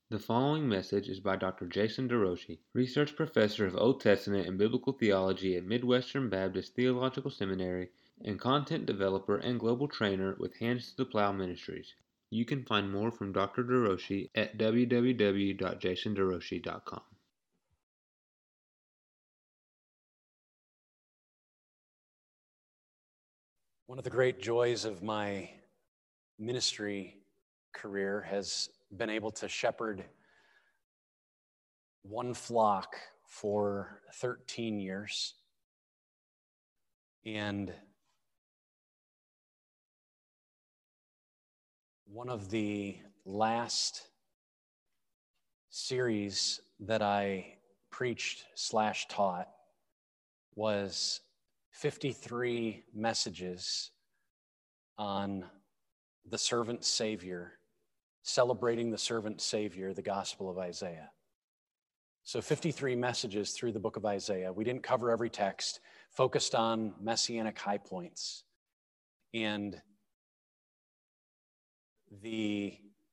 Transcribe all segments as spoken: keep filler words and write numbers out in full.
The following message is by Doctor Jason DeRouchie, Research Professor of Old Testament and Biblical Theology at Midwestern Baptist Theological Seminary and content developer and global trainer with Hands to the Plow Ministries. You can find more from Doctor DeRouchie at w w w dot jason derouchie dot com. One of the great joys of my ministry career has been able to shepherd one flock for thirteen years. And one of the last series that I preached slash taught was fifty-three messages on the servant Savior, celebrating the servant Savior, the Gospel of Isaiah. So fifty-three messages through the book of Isaiah. We didn't cover every text, focused on messianic high points. And the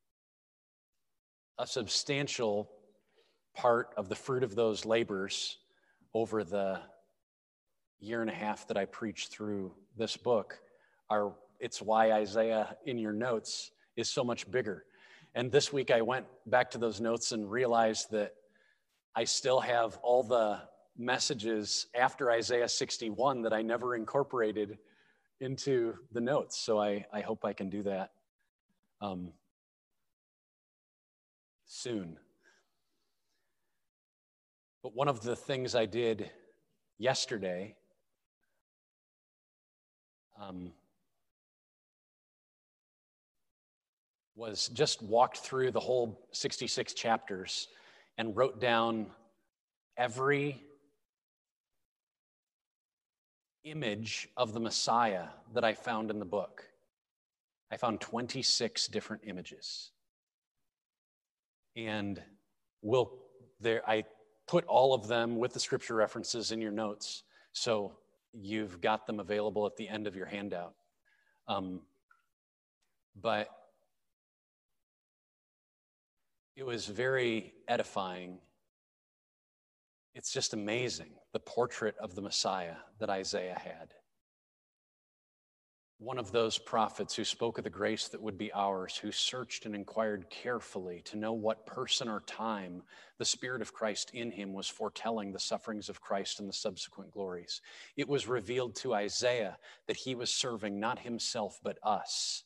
a substantial part of the fruit of those labors over the year and a half that I preached through this book are, it's why Isaiah in your notes is so much bigger. And this week I went back to those notes and realized that I still have all the messages after Isaiah sixty-one that I never incorporated into the notes. So I, I hope I can do that um, soon. But one of the things I did yesterday um, was just walked through the whole sixty-six chapters and wrote down every image of the Messiah that I found in the book. I found twenty-six different images. And we'll, there, I put all of them with the scripture references in your notes, so you've got them available at the end of your handout. Um, but it was very edifying. It's just amazing, the portrait of the Messiah that Isaiah had. One of those prophets who spoke of the grace that would be ours, who searched and inquired carefully to know what person or time the Spirit of Christ in him was foretelling the sufferings of Christ and the subsequent glories. It was revealed to Isaiah that he was serving not himself but us.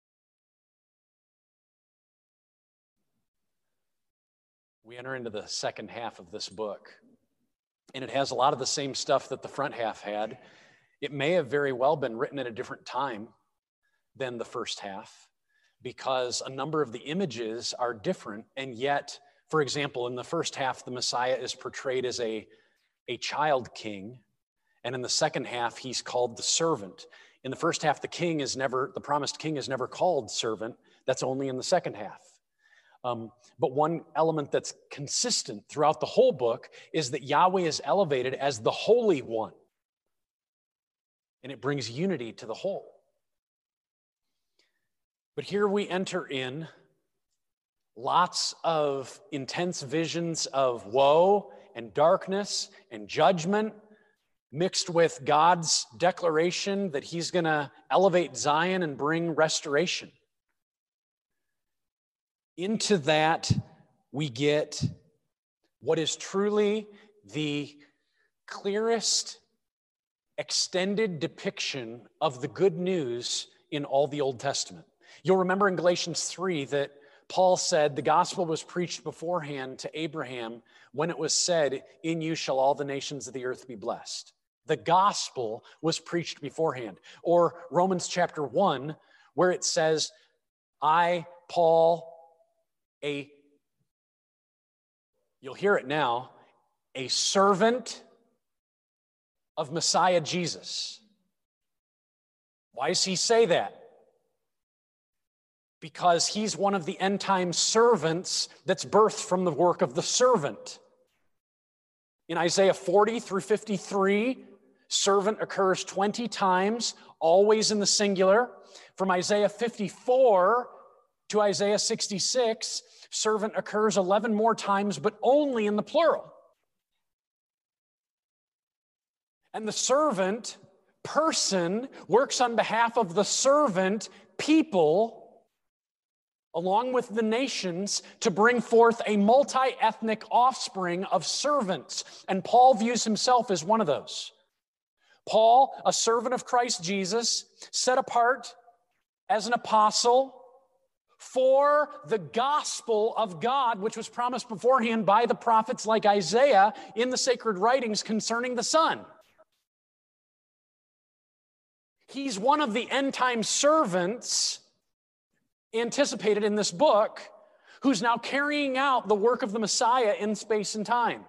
We enter into the second half of this book, and it has a lot of the same stuff that the front half had. It may have very well been written at a different time than the first half, because a number of the images are different, and yet, for example, in the first half, the Messiah is portrayed as a, a child king, and in the second half, he's called the servant. In the first half, the king is never, the promised king is never called servant. That's only in the second half. Um, but one element that's consistent throughout the whole book is that Yahweh is elevated as the Holy One. And it brings unity to the whole. But here we enter in lots of intense visions of woe and darkness and judgment, mixed with God's declaration that he's going to elevate Zion and bring restoration. Into that, we get what is truly the clearest extended depiction of the good news in all the Old Testament. You'll remember in Galatians three that Paul said the gospel was preached beforehand to Abraham when it was said, "In you shall all the nations of the earth be blessed." The gospel was preached beforehand. Or Romans chapter one, where it says, I, Paul, a, you'll hear it now, a servant of Messiah Jesus. Why does he say that? Because he's one of the end time servants that's birthed from the work of the servant. In Isaiah forty through fifty-three, servant occurs twenty times, always in the singular. From Isaiah fifty-four to Isaiah sixty-six, servant occurs eleven more times, but only in the plural. And the servant, person, works on behalf of the servant, people, along with the nations, to bring forth a multi-ethnic offspring of servants. And Paul views himself as one of those. Paul, a servant of Christ Jesus, set apart as an apostle for the gospel of God, which was promised beforehand by the prophets like Isaiah in the sacred writings concerning the Son. He's one of the end-time servants anticipated in this book who's now carrying out the work of the Messiah in space and time,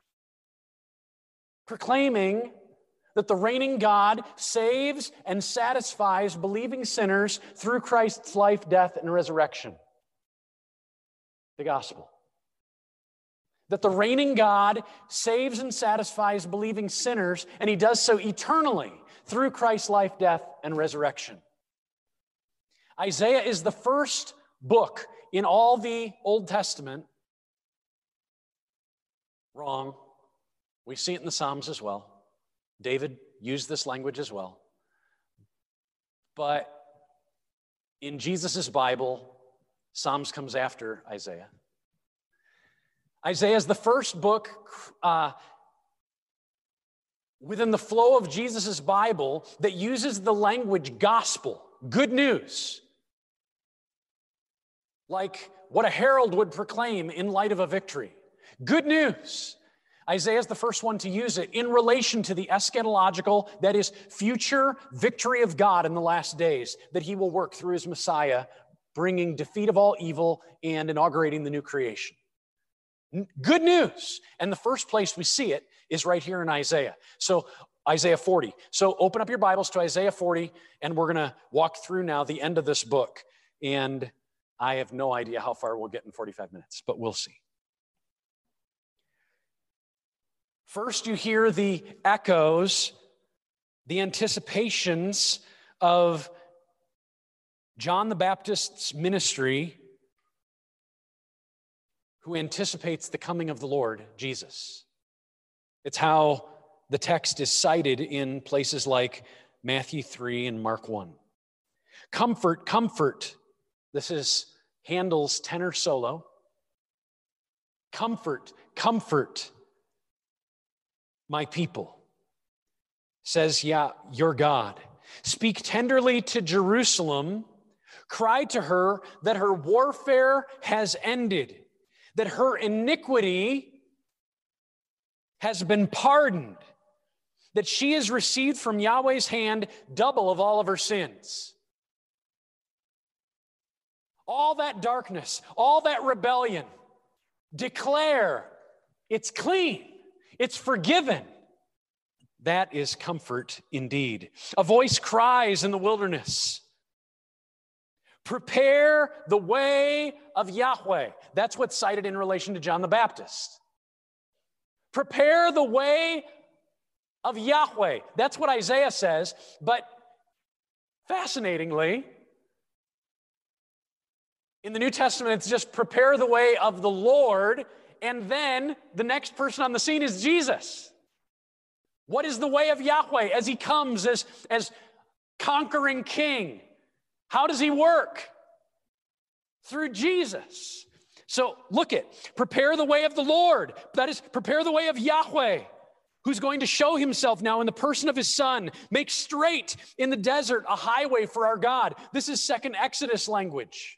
proclaiming that the reigning God saves and satisfies believing sinners through Christ's life, death, and resurrection. The gospel. That the reigning God saves and satisfies believing sinners, and he does so eternally through Christ's life, death, and resurrection. Isaiah is the first book in all the Old Testament. Wrong. We see it in the Psalms as well. David used this language as well. But in Jesus' Bible, Psalms comes after Isaiah. Isaiah is the first book uh, within the flow of Jesus' Bible that uses the language gospel, good news, like what a herald would proclaim in light of a victory. Good news. Isaiah is the first one to use it in relation to the eschatological, that is, future victory of God in the last days, that he will work through his Messiah, bringing defeat of all evil and inaugurating the new creation. Good news. And the first place we see it is right here in Isaiah. So Isaiah forty. So open up your Bibles to Isaiah forty, and we're going to walk through now the end of this book. And I have no idea how far we'll get in forty-five minutes, but we'll see. First, you hear the echoes, the anticipations of John the Baptist's ministry, who anticipates the coming of the Lord, Jesus. It's how the text is cited in places like Matthew three and Mark one. Comfort, comfort. This is Handel's tenor solo. Comfort, comfort my people, says Yah, your God. Speak tenderly to Jerusalem. Cry to her that her warfare has ended, that her iniquity has been pardoned, that she has received from Yahweh's hand double of all of her sins. All that darkness, all that rebellion, declare it's clean. It's forgiven. That is comfort indeed. A voice cries in the wilderness, prepare the way of Yahweh. That's what's cited in relation to John the Baptist. Prepare the way of Yahweh. That's what Isaiah says. But fascinatingly, in the New Testament, it's just prepare the way of the Lord. And then the next person on the scene is Jesus. What is the way of Yahweh as he comes as, as conquering king? How does he work? Through Jesus. So look at, prepare the way of the Lord. That is, prepare the way of Yahweh, who's going to show himself now in the person of his Son. Make straight in the desert a highway for our God. This is second Exodus language.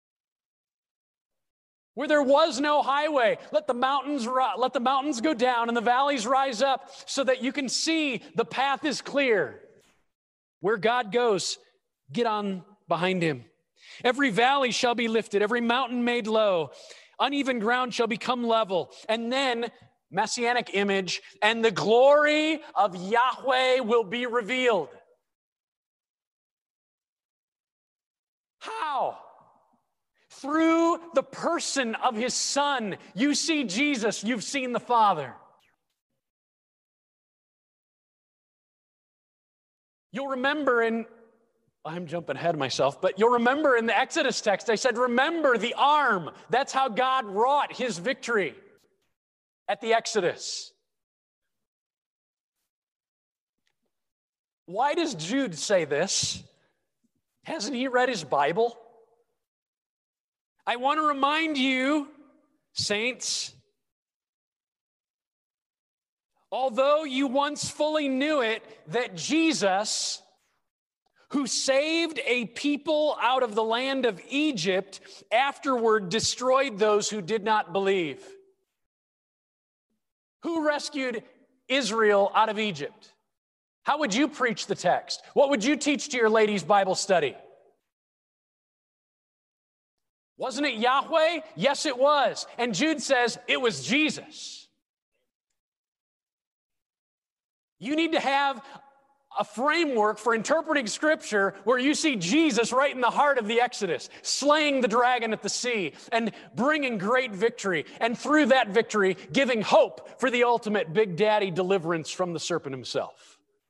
Where there was no highway, let the mountains let the mountains go down and the valleys rise up so that you can see the path is clear. Where God goes, get on behind him. Every valley shall be lifted, every mountain made low. Uneven ground shall become level. And then, messianic image, and the glory of Yahweh will be revealed. How? Through the person of his Son. You see Jesus, you've seen the Father. You'll remember in I'm jumping ahead of myself, but you'll remember in the Exodus text, I said, remember the arm. That's how God wrought his victory at the Exodus. Why does Jude say this? Hasn't he read his Bible? I want to remind you, saints, although you once fully knew it, that Jesus, who saved a people out of the land of Egypt, afterward destroyed those who did not believe. Who rescued Israel out of Egypt? How would you preach the text? What would you teach to your ladies' Bible study? Wasn't it Yahweh? Yes, it was. And Jude says it was Jesus. You need to have a framework for interpreting Scripture where you see Jesus right in the heart of the Exodus, slaying the dragon at the sea and bringing great victory, and through that victory, giving hope for the ultimate Big Daddy deliverance from the serpent himself.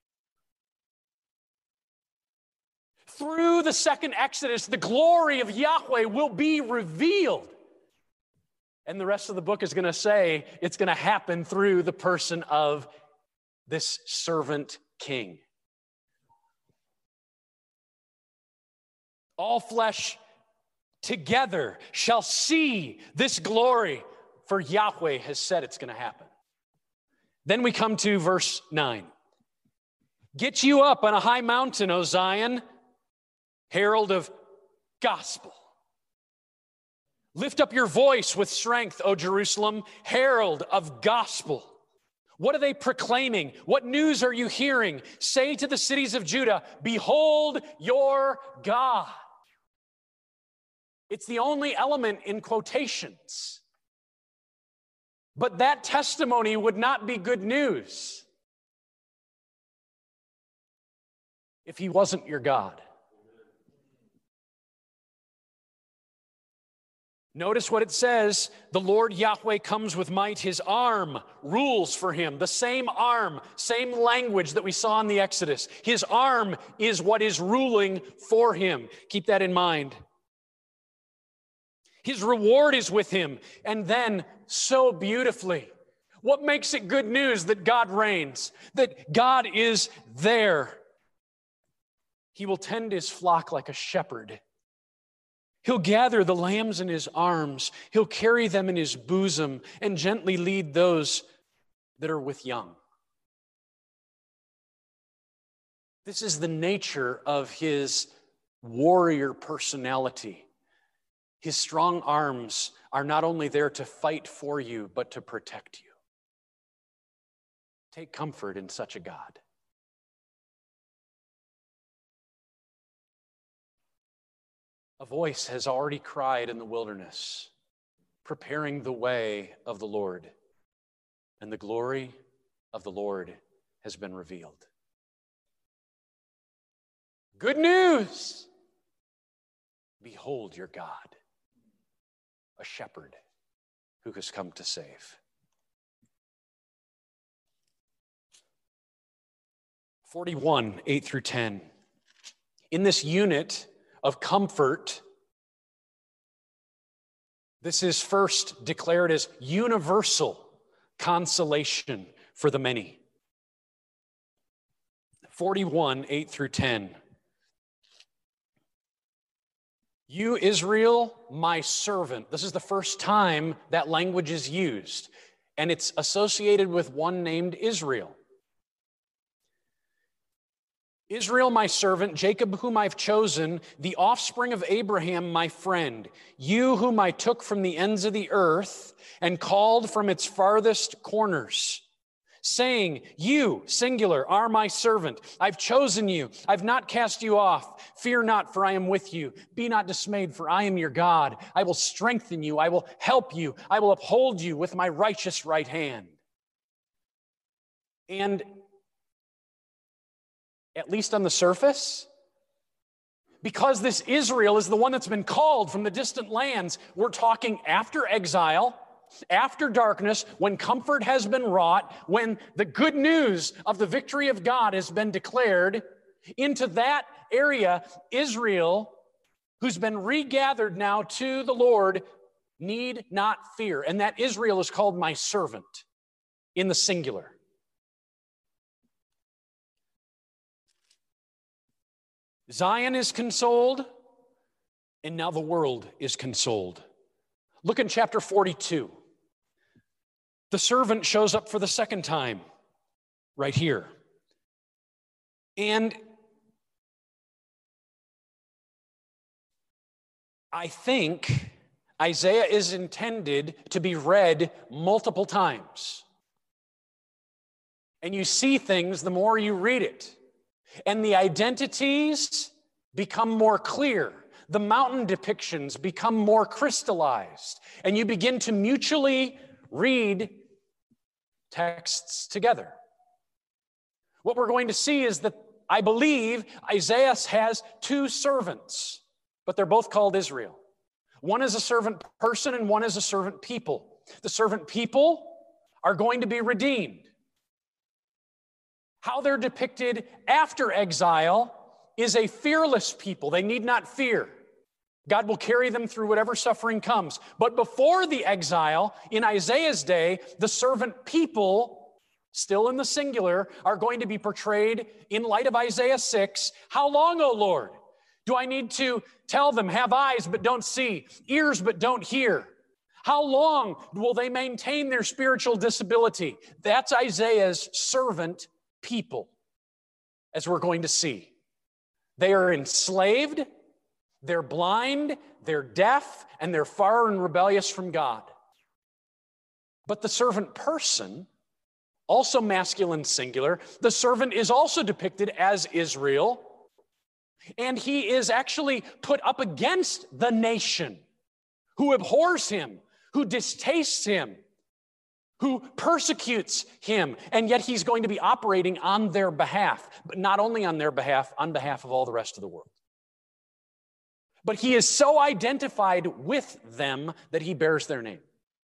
Through the second Exodus, the glory of Yahweh will be revealed. And the rest of the book is going to say it's going to happen through the person of this servant king. All flesh together shall see this glory, for Yahweh has said it's going to happen. Then we come to verse nine. Get you up on a high mountain, O Zion, herald of gospel. Lift up your voice with strength, O Jerusalem, herald of gospel. What are they proclaiming? What news are you hearing? Say to the cities of Judah, behold your God. It's the only element in quotations. But that testimony would not be good news if he wasn't your God. Notice what it says. The Lord Yahweh comes with might. His arm rules for him. The same arm, same language that we saw in the Exodus. His arm is what is ruling for him. Keep that in mind. His reward is with him. And then, so beautifully, what makes it good news that God reigns, that God is there? He will tend his flock like a shepherd. He'll gather the lambs in his arms. He'll carry them in his bosom and gently lead those that are with young. This is the nature of his warrior personality. His strong arms are not only there to fight for you, but to protect you. Take comfort in such a God. A voice has already cried in the wilderness, preparing the way of the Lord, and the glory of the Lord has been revealed. Good news! Behold your God, a shepherd who has come to save. forty-one, eight through ten. In this unit of comfort, this is first declared as universal consolation for the many. forty-one, eight through ten. You, Israel, my servant. This is the first time that language is used, and it's associated with one named Israel. Israel, my servant, Jacob, whom I've chosen, the offspring of Abraham, my friend, you whom I took from the ends of the earth and called from its farthest corners, saying, you, singular, are my servant. I've chosen you. I've not cast you off. Fear not, for I am with you. Be not dismayed, for I am your God. I will strengthen you. I will help you. I will uphold you with my righteous right hand. And at least on the surface, because this Israel is the one that's been called from the distant lands, we're talking after exile, after darkness, when comfort has been wrought, when the good news of the victory of God has been declared, Into that area, Israel, who's been regathered now to the Lord, need not fear. And that Israel is called my servant in the singular. Zion is consoled, and now the world is consoled. Look in chapter forty-two. The servant shows up for the second time, right here. And I think Isaiah is intended to be read multiple times. And you see things the more you read it. And the identities become more clear. The mountain depictions become more crystallized. And you begin to mutually read texts together. What we're going to see is that I believe Isaiah has two servants, but they're both called Israel. One is a servant person and one is a servant people. The servant people are going to be redeemed. How they're depicted after exile is a fearless people. They need not fear. God will carry them through whatever suffering comes. But before the exile, in Isaiah's day, the servant people, still in the singular, are going to be portrayed in light of Isaiah six. How long, O Lord? Do I need to tell them, have eyes but don't see, ears but don't hear? How long will they maintain their spiritual disability? That's Isaiah's servant people, as we're going to see. They are enslaved, they're blind, they're deaf, and they're far and rebellious from God. But the servant person, also masculine singular, the servant is also depicted as Israel, and he is actually put up against the nation who abhors him, who distastes him, who persecutes him, and yet he's going to be operating on their behalf, but not only on their behalf, on behalf of all the rest of the world. But he is so identified with them that he bears their name.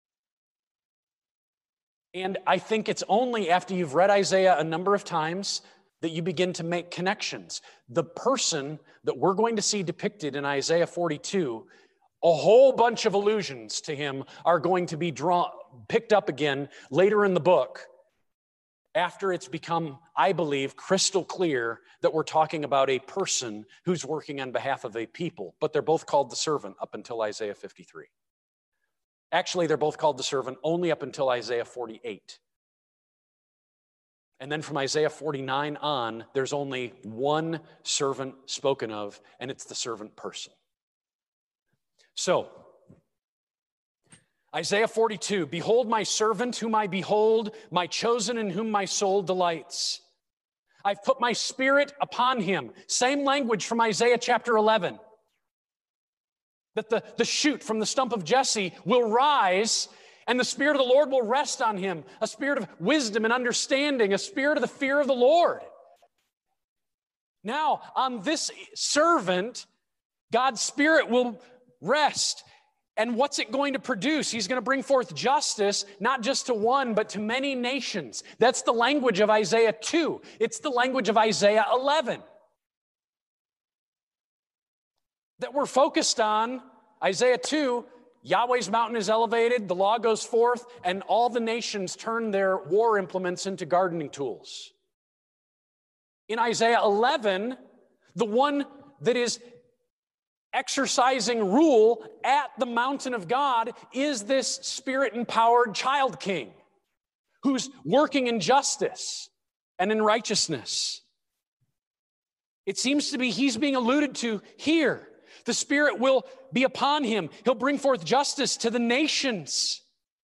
And I think it's only after you've read Isaiah a number of times that you begin to make connections. The person that we're going to see depicted in Isaiah forty-two, a whole bunch of allusions to him are going to be drawn, picked up again later in the book, after it's become, I believe, crystal clear that we're talking about a person who's working on behalf of a people. But they're both called the servant up until Isaiah fifty-three. Actually, they're both called the servant only up until Isaiah forty-eight. And then from Isaiah forty-nine on, there's only one servant spoken of, and it's the servant person. So, Isaiah forty-two, behold my servant whom I behold, my chosen in whom my soul delights. I've put my spirit upon him. Same language from Isaiah chapter eleven. That the, the shoot from the stump of Jesse will rise, and the Spirit of the Lord will rest on him. A spirit of wisdom and understanding, a spirit of the fear of the Lord. Now, on this servant, God's Spirit will rest. And what's it going to produce? He's going to bring forth justice, not just to one, but to many nations. That's the language of Isaiah two. It's the language of Isaiah eleven. That we're focused on. Isaiah two, Yahweh's mountain is elevated, the law goes forth, and all the nations turn their war implements into gardening tools. In Isaiah eleven, the one that is exercising rule at the mountain of God is this spirit-empowered child king who's working in justice and in righteousness. It seems to be he's being alluded to here. The Spirit will be upon him. He'll bring forth justice to the nations.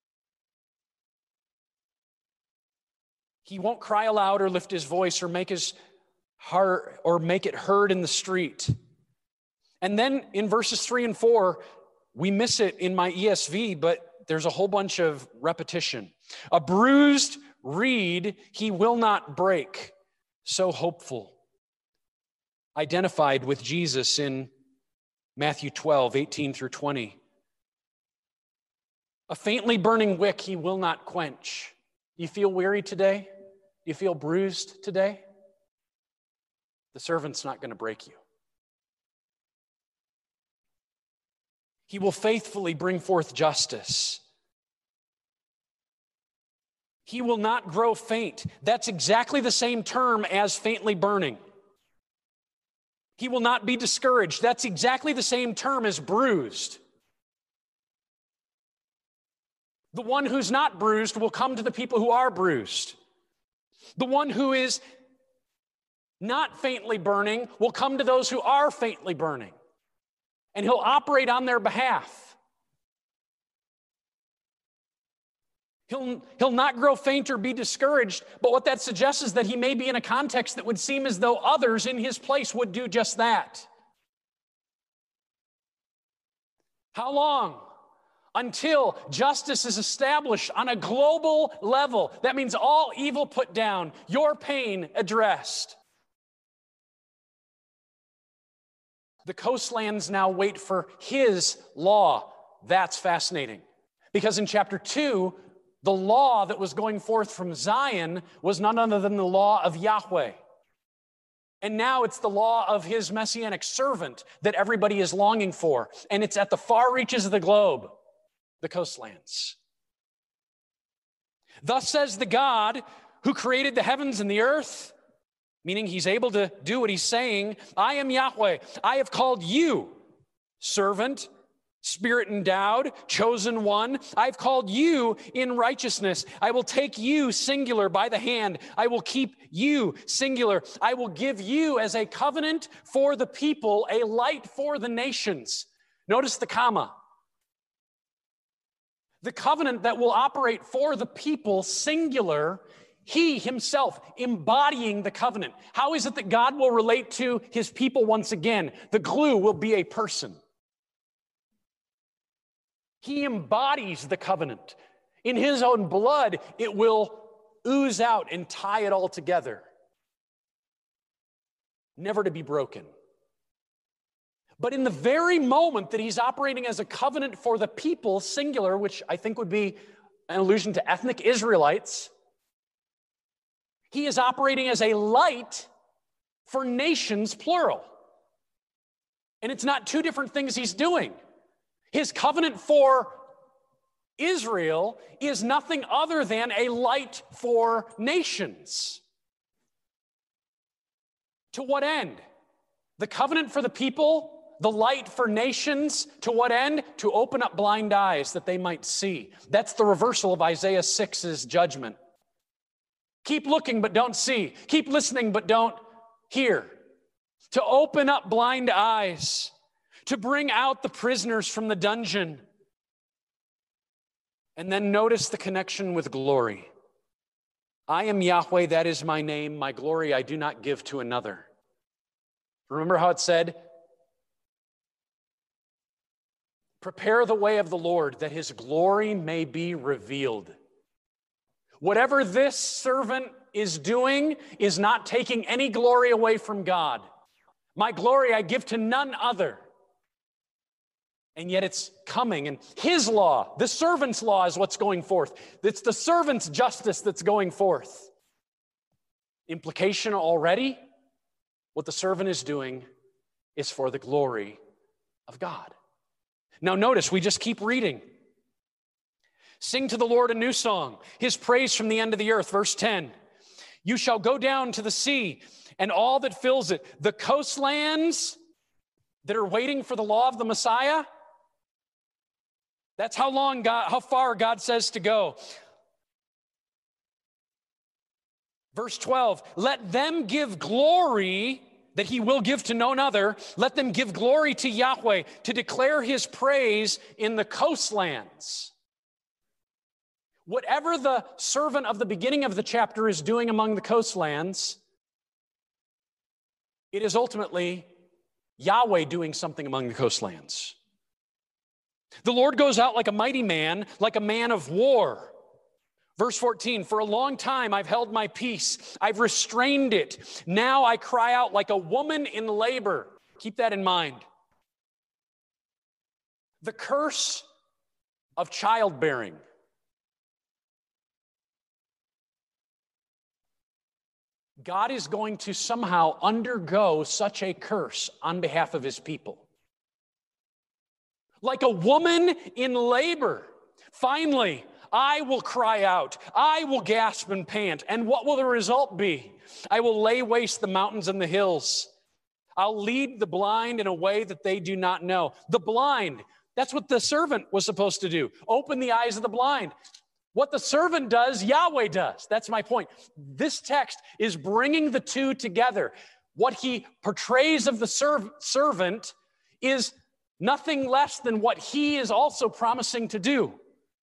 He won't cry aloud or lift his voice or make his heart or make it heard in the street. And then in verses three and four, we miss it in my E S V, but there's a whole bunch of repetition. A bruised reed he will not break. So hopeful. Identified with Jesus in Matthew twelve, eighteen through twenty. A faintly burning wick he will not quench. Do you feel weary today? Do you feel bruised today? The servant's not going to break you. He will faithfully bring forth justice. He will not grow faint. That's exactly the same term as faintly burning. He will not be discouraged. That's exactly the same term as bruised. The one who's not bruised will come to the people who are bruised. The one who is not faintly burning will come to those who are faintly burning. And he'll operate on their behalf. He'll, he'll not grow faint or be discouraged, but what that suggests is that he may be in a context that would seem as though others in his place would do just that. How long? Until justice is established on a global level. That means all evil put down, your pain addressed. The coastlands now wait for his law. That's fascinating. Because in chapter two, the law that was going forth from Zion was none other than the law of Yahweh. And now it's the law of his messianic servant that everybody is longing for. And it's at the far reaches of the globe, the coastlands. Thus says the God who created the heavens and the earth, meaning he's able to do what he's saying. I am Yahweh. I have called you servant, Spirit endowed, chosen one. I've called you in righteousness. I will take you singular by the hand. I will keep you singular. I will give you as a covenant for the people, a light for the nations. Notice the comma. The covenant that will operate for the people, singular, he himself embodying the covenant. How is it that God will relate to his people once again? The glue will be a person. He embodies the covenant. In his own blood, it will ooze out and tie it all together. Never to be broken. But in the very moment that he's operating as a covenant for the people, singular, which I think would be an allusion to ethnic Israelites, he is operating as a light for nations, plural. And it's not two different things he's doing. His covenant for Israel is nothing other than a light for nations. To what end? The covenant for the people, the light for nations, to what end? To open up blind eyes that they might see. That's the reversal of Isaiah six's judgment. Keep looking but don't see. Keep listening but don't hear. To open up blind eyes. To bring out the prisoners from the dungeon. And then notice the connection with glory. I am Yahweh, that is my name. My glory I do not give to another. Remember how it said, prepare the way of the Lord that his glory may be revealed. Whatever this servant is doing is not taking any glory away from God. My glory I give to none other. And yet it's coming. And his law, the servant's law is what's going forth. It's the servant's justice that's going forth. Implication already, what the servant is doing is for the glory of God. Now notice, we just keep reading. Sing to the Lord a new song, his praise from the end of the earth. Verse ten, you shall go down to the sea and all that fills it. The coastlands that are waiting for the law of the Messiah, that's how long God, how far God says to go. Verse twelve, let them give glory that he will give to none other. Let them give glory to Yahweh, to declare his praise in the coastlands. Whatever the servant of the beginning of the chapter is doing among the coastlands, it is ultimately Yahweh doing something among the coastlands. The Lord goes out like a mighty man, like a man of war. Verse fourteen, for a long time I've held my peace. I've restrained it. Now I cry out like a woman in labor. Keep that in mind. The curse of childbearing. God is going to somehow undergo such a curse on behalf of his people. Like a woman in labor, finally, I will cry out, I will gasp and pant, and what will the result be? I will lay waste the mountains and the hills. I'll lead the blind in a way that they do not know. The blind, that's what the servant was supposed to do. Open the eyes of the blind. What the servant does, Yahweh does. That's my point. This text is bringing the two together. What he portrays of the serv- servant is nothing less than what he is also promising to do.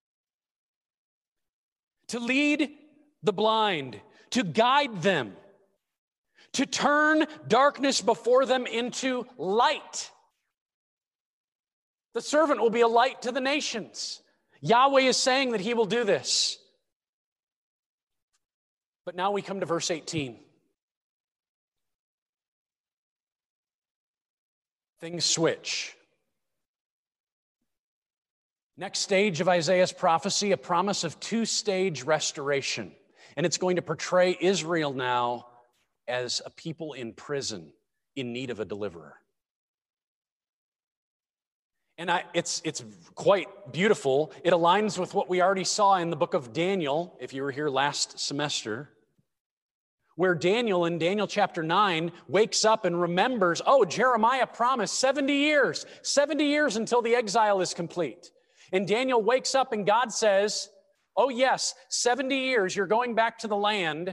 To lead the blind, to guide them, to turn darkness before them into light. The servant will be a light to the nations. Yahweh is saying that he will do this. But now we come to verse eighteen. Things switch. Next stage of Isaiah's prophecy, a promise of two-stage restoration. And it's going to portray Israel now as a people in prison in need of a deliverer. And I, it's, it's quite beautiful. It aligns with what we already saw in the book of Daniel, if you were here last semester, where Daniel in Daniel chapter nine wakes up and remembers, oh, Jeremiah promised seventy years, seventy years until the exile is complete. And Daniel wakes up and God says, oh yes, seventy years, you're going back to the land,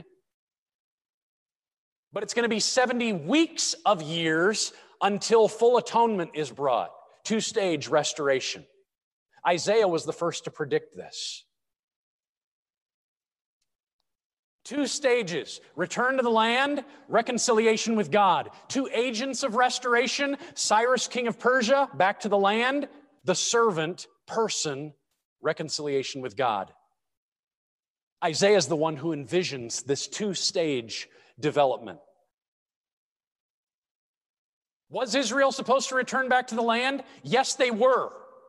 but it's going to be seventy weeks of years until full atonement is brought. Two-stage restoration. Isaiah was the first to predict this. Two stages, return to the land, reconciliation with God. Two agents of restoration, Cyrus, king of Persia, back to the land, the servant, person, reconciliation with God. Isaiah is the one who envisions this two-stage development. Was Israel supposed to return back to the land? Yes, they were.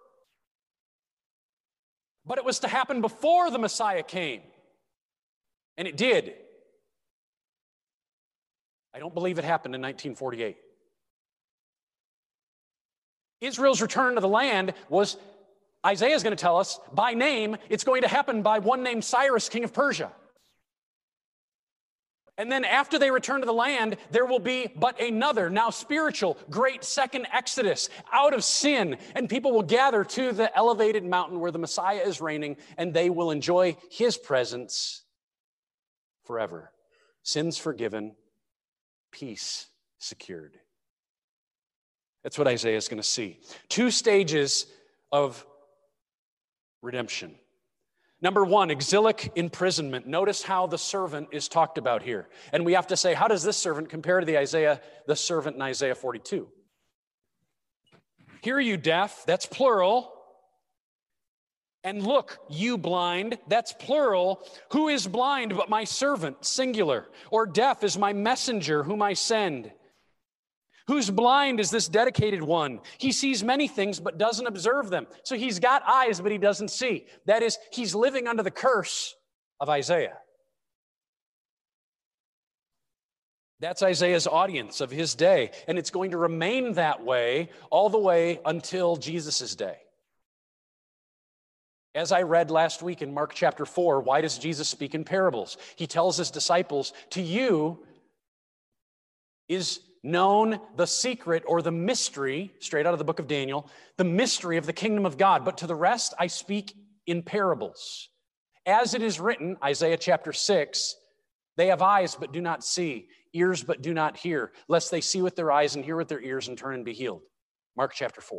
But it was to happen before the Messiah came. And it did. I don't believe it happened in nineteen forty-eight. Israel's return to the land was, Isaiah is going to tell us, by name, it's going to happen by one named Cyrus, king of Persia. And then after they return to the land, there will be but another, now spiritual, great second exodus out of sin. And people will gather to the elevated mountain where the Messiah is reigning, and they will enjoy his presence forever. Sins forgiven, peace secured. That's what Isaiah is going to see. Two stages of redemption. Number one, exilic imprisonment. Notice how the servant is talked about here. And we have to say, how does this servant compare to the Isaiah, the servant in Isaiah forty-two? Hear you deaf, that's plural. And look, you blind, that's plural. Who is blind but my servant, singular? Or deaf is my messenger whom I send? Who's blind is this dedicated one? He sees many things but doesn't observe them. So he's got eyes but he doesn't see. That is, he's living under the curse of Isaiah. That's Isaiah's audience of his day, and it's going to remain that way all the way until Jesus' day. As I read last week in Mark chapter four, why does Jesus speak in parables? He tells his disciples, to you is known the secret or the mystery, straight out of the book of Daniel, the mystery of the kingdom of God. But to the rest, I speak in parables. As it is written, Isaiah chapter six, they have eyes but do not see, ears but do not hear, lest they see with their eyes and hear with their ears and turn and be healed. Mark chapter four.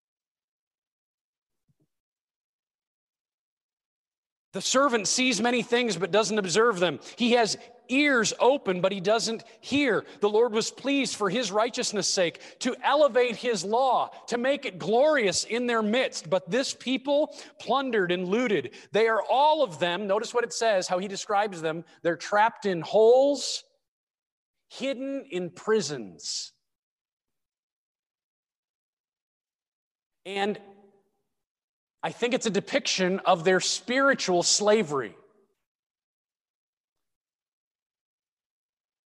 The servant sees many things but doesn't observe them. He has ears open, but he doesn't hear. The Lord was pleased for his righteousness' sake to elevate his law, to make it glorious in their midst. But this people plundered and looted. They are all of them, notice what it says, how he describes them. They're trapped in holes, hidden in prisons. And I think it's a depiction of their spiritual slavery.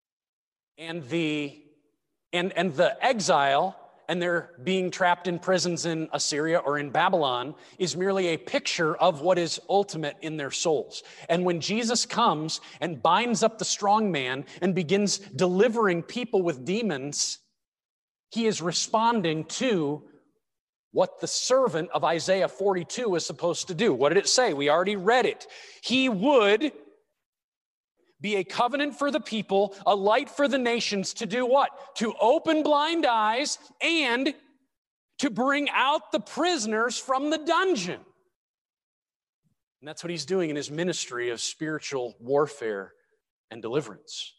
And the, and, and the exile and they're being trapped in prisons in Assyria or in Babylon is merely a picture of what is ultimate in their souls. And when Jesus comes and binds up the strong man and begins delivering people with demons, he is responding to what the servant of Isaiah forty-two is supposed to do. What did it say? We already read it. He would be a covenant for the people, a light for the nations, to do what? To open blind eyes and to bring out the prisoners from the dungeon. And that's what he's doing in his ministry of spiritual warfare and deliverance.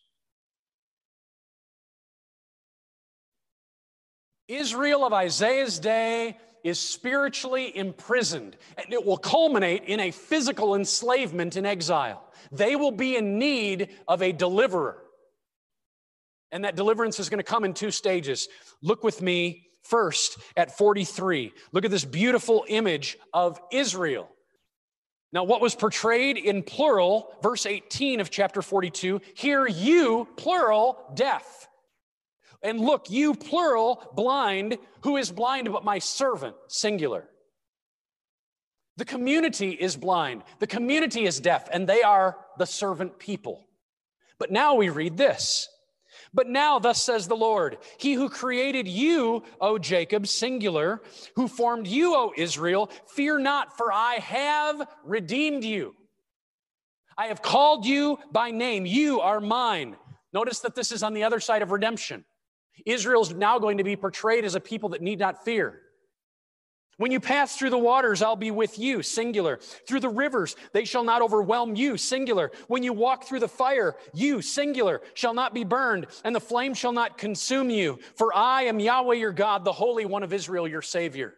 Israel of Isaiah's day is spiritually imprisoned, and it will culminate in a physical enslavement in exile. They will be in need of a deliverer. And that deliverance is going to come in two stages. Look with me first at forty-three. Look at this beautiful image of Israel. Now, what was portrayed in plural, verse eighteen of chapter forty-two, hear you, plural, deaf. And look, you, plural, blind. Who is blind but my servant, singular? The community is blind. The community is deaf, and they are the servant people. But now we read this. But now, thus says the Lord, he who created you, O Jacob, singular, who formed you, O Israel, fear not, for I have redeemed you. I have called you by name. You are mine. Notice that this is on the other side of redemption. Israel's now going to be portrayed as a people that need not fear. When you pass through the waters, I'll be with you, singular. Through the rivers, they shall not overwhelm you, singular. When you walk through the fire, you, singular, shall not be burned, and the flame shall not consume you. For I am Yahweh your God, the Holy One of Israel, your Savior.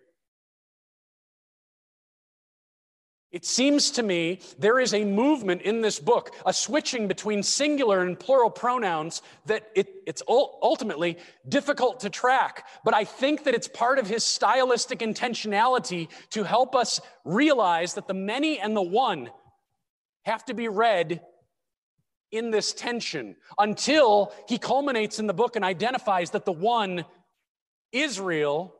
It seems to me there is a movement in this book, a switching between singular and plural pronouns that it, it's ultimately difficult to track. But I think that it's part of his stylistic intentionality to help us realize that the many and the one have to be read in this tension until he culminates in the book and identifies that the one, Israel,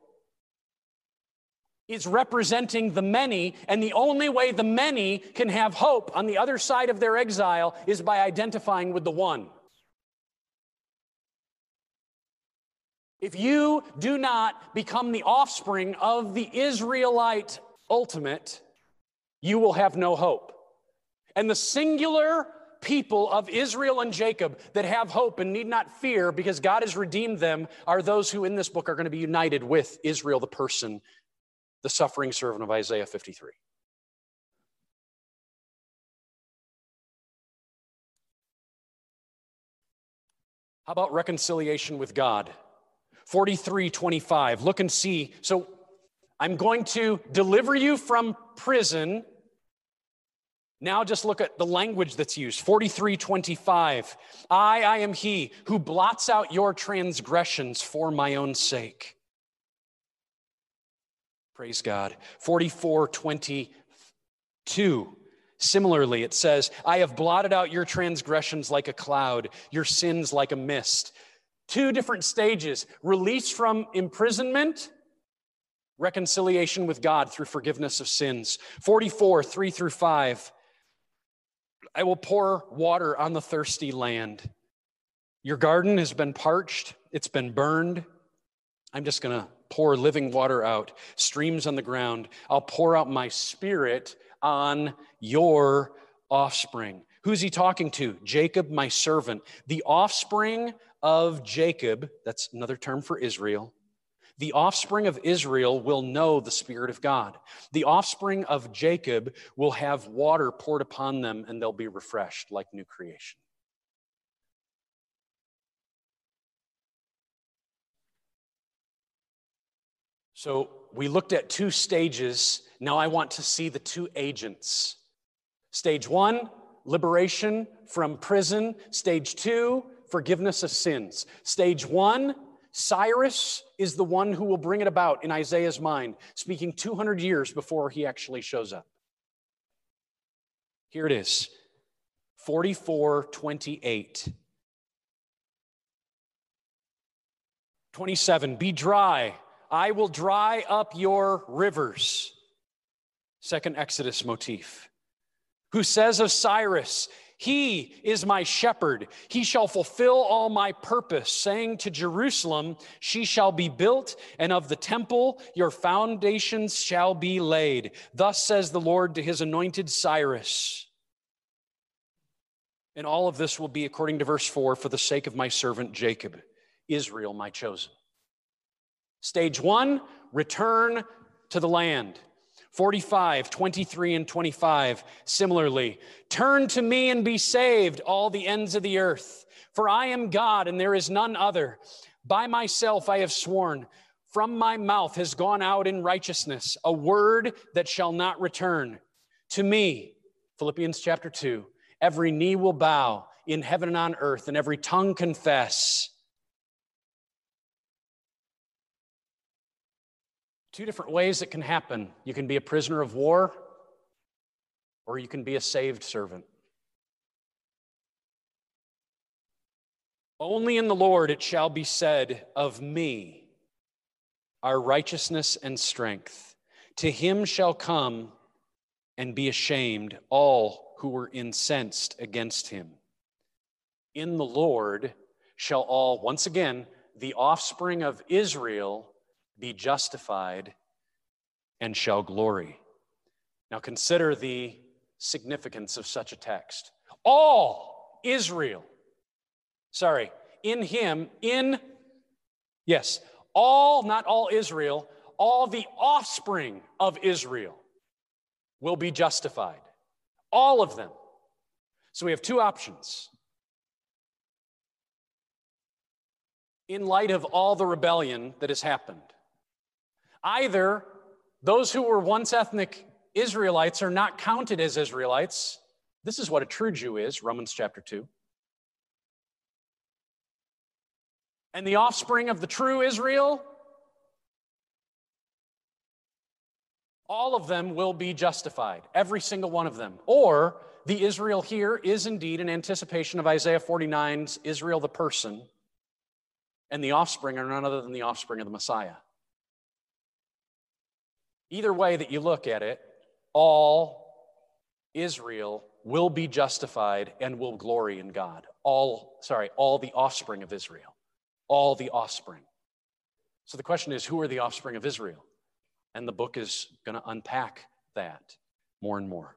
is representing the many, and the only way the many can have hope on the other side of their exile is by identifying with the one. If you do not become the offspring of the Israelite ultimate, you will have no hope. And the singular people of Israel and Jacob that have hope and need not fear because God has redeemed them are those who in this book are going to be united with Israel, the person, the suffering servant of Isaiah fifty-three. How about reconciliation with God? forty-three twenty-five. Look and see. So I'm going to deliver you from prison. Now just look at the language that's used. forty-three twenty-five. I, I am he who blots out your transgressions for my own sake. Praise God. forty-four twenty-two. Similarly, it says, I have blotted out your transgressions like a cloud, your sins like a mist. Two different stages: release from imprisonment, reconciliation with God through forgiveness of sins. forty-four, three through five. I will pour water on the thirsty land. Your garden has been parched, it's been burned. I'm just going to pour living water out, streams on the ground. I'll pour out my spirit on your offspring. Who's he talking to? Jacob, my servant. The offspring of Jacob, that's another term for Israel. The offspring of Israel will know the Spirit of God. The offspring of Jacob will have water poured upon them and they'll be refreshed like new creation. So we looked at two stages. Now I want to see the two agents. Stage one, liberation from prison. Stage two, forgiveness of sins. Stage one, Cyrus is the one who will bring it about in Isaiah's mind, speaking two hundred years before he actually shows up. Here it is, forty-four twenty-eight. twenty-seven, be dry. I will dry up your rivers. Second Exodus motif. Who says of Cyrus, he is my shepherd. He shall fulfill all my purpose, saying to Jerusalem, she shall be built, and of the temple your foundations shall be laid. Thus says the Lord to his anointed Cyrus. And all of this will be, according to verse four, for the sake of my servant Jacob, Israel my chosen. Stage one, return to the land. forty-five, twenty-three, and twenty-five, similarly. Turn to me and be saved, all the ends of the earth. For I am God, and there is none other. By myself I have sworn. From my mouth has gone out in righteousness a word that shall not return. To me, Philippians chapter two, every knee will bow in heaven and on earth, and every tongue confess. Two different ways it can happen. You can be a prisoner of war, or you can be a saved servant. Only in the Lord it shall be said of me, our righteousness and strength. To him shall come and be ashamed all who were incensed against him. In the Lord shall all, once again, the offspring of Israel be justified and shall glory. Now consider the significance of such a text. All Israel, sorry, in him, in, yes, all, not all Israel, all the offspring of Israel will be justified. All of them. So we have two options. In light of all the rebellion that has happened, either those who were once ethnic Israelites are not counted as Israelites. This is what a true Jew is, Romans chapter two. And the offspring of the true Israel, all of them will be justified, every single one of them. Or the Israel here is indeed an anticipation of Isaiah forty-nine's Israel the person, and the offspring are none other than the offspring of the Messiah. Either way that you look at it, all Israel will be justified and will glory in God. All, sorry, all the offspring of Israel. All the offspring. So the question is, who are the offspring of Israel? And the book is going to unpack that more and more.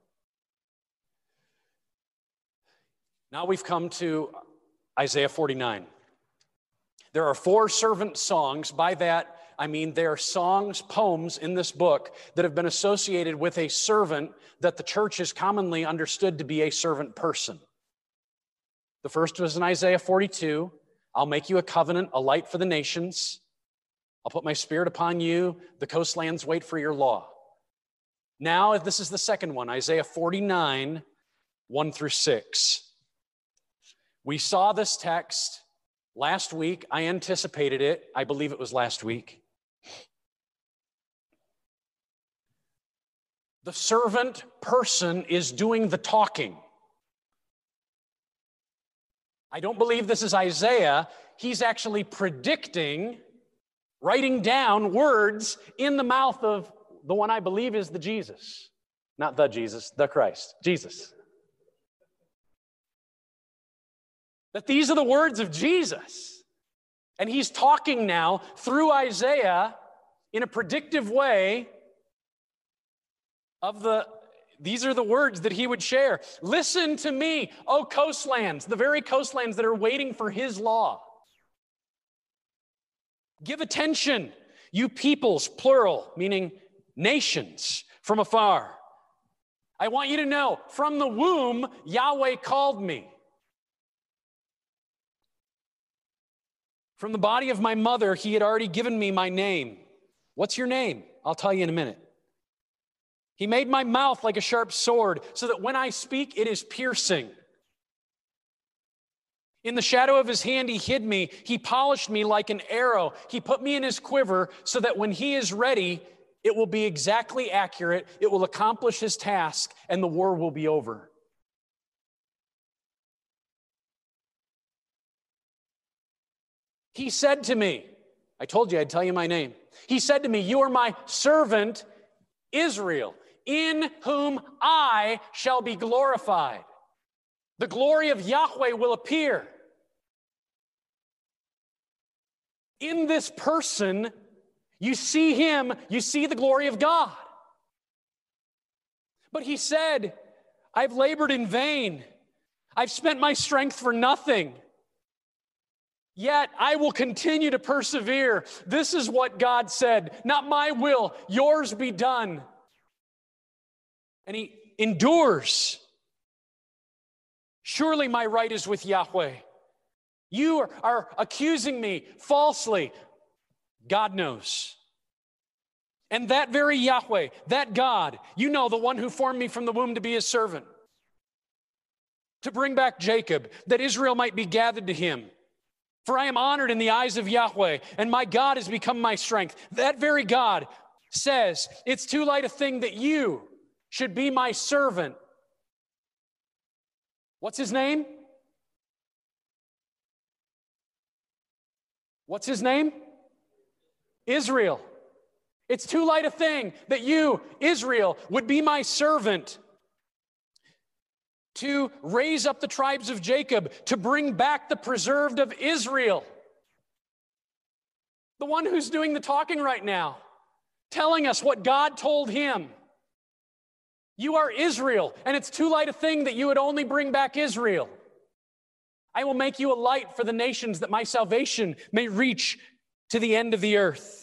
Now we've come to Isaiah forty-nine. There are four servant songs. By that, I mean there are songs, poems in this book that have been associated with a servant that the church is commonly understood to be a servant person. The first was in Isaiah forty-two. I'll make you a covenant, a light for the nations. I'll put my spirit upon you. The coastlands wait for your law. Now, this is the second one, Isaiah forty-nine, one through six. We saw this text last week. I anticipated it. I believe it was last week. The servant person is doing the talking. I don't believe this is Isaiah. He's actually predicting, writing down words in the mouth of the one I believe is the Jesus. Not the Jesus, the Christ, Jesus. That these are the words of Jesus. And he's talking now through Isaiah in a predictive way of the, these are the words that he would share. Listen to me, O coastlands, the very coastlands that are waiting for his law. Give attention, you peoples, plural, meaning nations from afar. I want you to know, from the womb, Yahweh called me. From the body of my mother, he had already given me my name. What's your name? I'll tell you in a minute. He made my mouth like a sharp sword, so that when I speak, it is piercing. In the shadow of his hand, he hid me. He polished me like an arrow. He put me in his quiver, so that when he is ready, it will be exactly accurate. It will accomplish his task, and the war will be over. He said to me, I told you I'd tell you my name. He said to me, you are my servant, Israel, in whom I shall be glorified. The glory of Yahweh will appear. In this person, you see him, you see the glory of God. But he said, I've labored in vain. I've spent my strength for nothing. Yet I will continue to persevere. This is what God said. Not my will, yours be done. And he endures. Surely my right is with Yahweh. You are, are accusing me falsely. God knows. And that very Yahweh, that God, you know, the one who formed me from the womb to be his servant, to bring back Jacob, that Israel might be gathered to him. For I am honored in the eyes of Yahweh, and my God has become my strength. That very God says, it's too light a thing that you should be my servant. What's his name? What's his name? Israel. It's too light a thing that you, Israel, would be my servant, to raise up the tribes of Jacob, to bring back the preserved of Israel. The one who's doing the talking right now, telling us what God told him. You are Israel, and it's too light a thing that you would only bring back Israel. I will make you a light for the nations, that my salvation may reach to the end of the earth.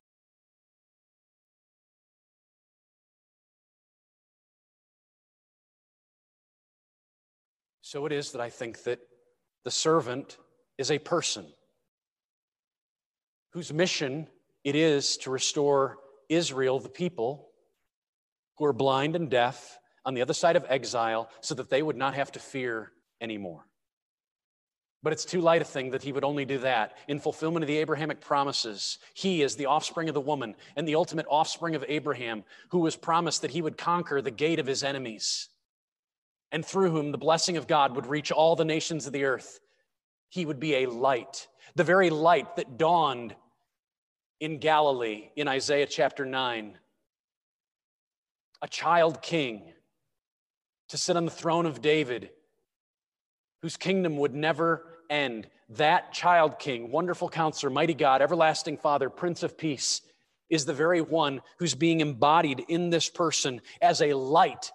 So it is that I think that the servant is a person whose mission it is to restore Israel, the people who are blind and deaf on the other side of exile, so that they would not have to fear anymore. But it's too light a thing that he would only do that in fulfillment of the Abrahamic promises. He is the offspring of the woman and the ultimate offspring of Abraham, who was promised that he would conquer the gate of his enemies, and through whom the blessing of God would reach all the nations of the earth. He would be a light, the very light that dawned in Galilee in Isaiah chapter nine. A child king to sit on the throne of David, whose kingdom would never end. That child king, wonderful counselor, mighty God, everlasting Father, Prince of Peace, is the very one who's being embodied in this person as a light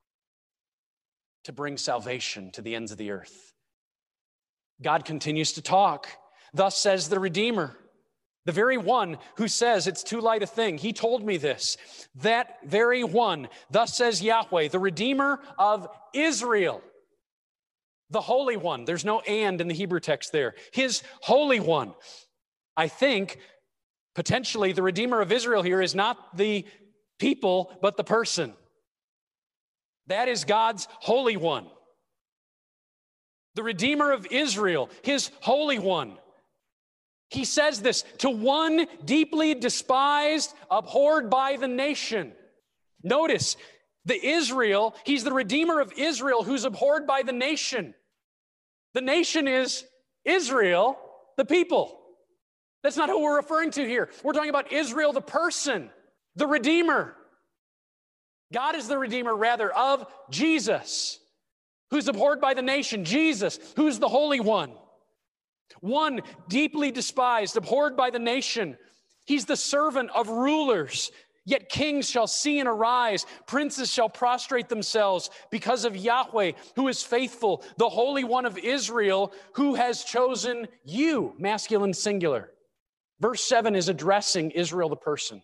to bring salvation to the ends of the earth. God continues to talk. Thus says the Redeemer, the very one who says it's too light a thing. He told me this. That very one, thus says Yahweh, the Redeemer of Israel, the Holy One. There's no and in the Hebrew text there. His Holy One. I think potentially the Redeemer of Israel here is not the people, but the person. That is God's Holy One. The Redeemer of Israel, his Holy One. He says this to one deeply despised, abhorred by the nation. Notice, the Israel, he's the Redeemer of Israel who's abhorred by the nation. The nation is Israel, the people. That's not who we're referring to here. We're talking about Israel, the person, the Redeemer. God is the Redeemer, rather, of Jesus, who's abhorred by the nation. Jesus, who's the Holy One. One deeply despised, abhorred by the nation. He's the servant of rulers. Yet kings shall see and arise. Princes shall prostrate themselves because of Yahweh, who is faithful, the Holy One of Israel, who has chosen you, masculine singular. Verse seven is addressing Israel, the person.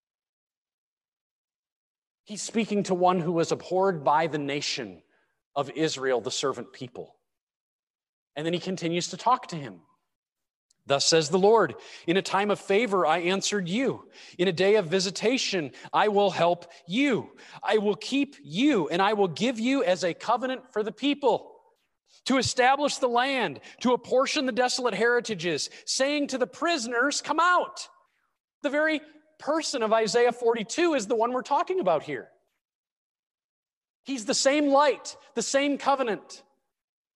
He's speaking to one who was abhorred by the nation of Israel, the servant people. And then he continues to talk to him. Thus says the Lord, in a time of favor I answered you. In a day of visitation I will help you. I will keep you, and I will give you as a covenant for the people, to establish the land, to apportion the desolate heritages, saying to the prisoners, come out. The very person of Isaiah forty-two is the one we're talking about here. He's the same light, the same covenant.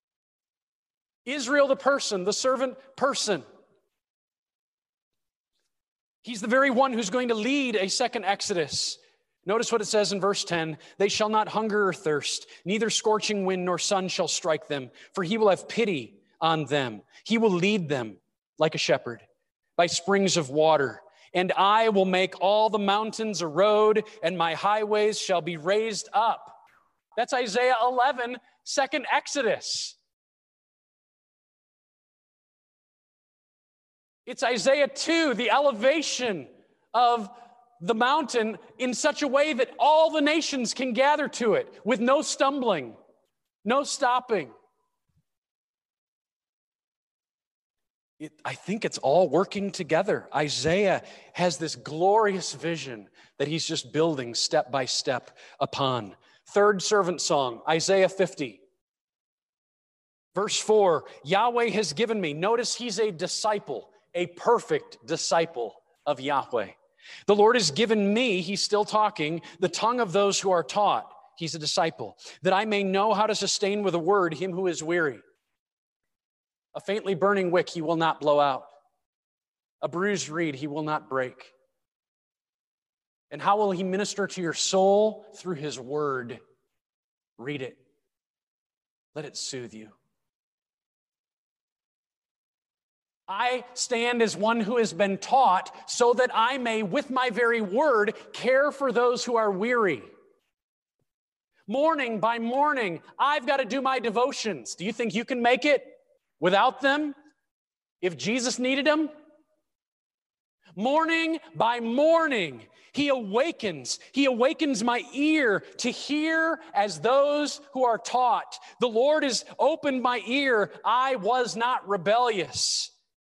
Israel the person, the servant person. He's the very one who's going to lead a second Exodus. Notice what it says in verse ten. They shall not hunger or thirst, neither scorching wind nor sun shall strike them, for he will have pity on them. He will lead them like a shepherd by springs of water. And I will make all the mountains a road, and my highways shall be raised up. That's Isaiah eleven, second Exodus. It's Isaiah two, the elevation of the mountain in such a way that all the nations can gather to it with no stumbling, no stopping. It, I think it's all working together. Isaiah has this glorious vision that he's just building step by step upon. Third servant song, Isaiah fifty. Verse four, Yahweh has given me. Notice he's a disciple, a perfect disciple of Yahweh. The Lord has given me, he's still talking, the tongue of those who are taught. He's a disciple, that I may know how to sustain with a word him who is weary. A faintly burning wick he will not blow out. A bruised reed he will not break. And how will he minister to your soul? Through his word. Read it. Let it soothe you. I stand as one who has been taught so that I may, with my very word, care for those who are weary. Morning by morning, I've got to do my devotions. Do you think you can make it without them if Jesus needed them? Morning by morning, he awakens. He awakens my ear to hear as those who are taught. The Lord has opened my ear. I was not rebellious.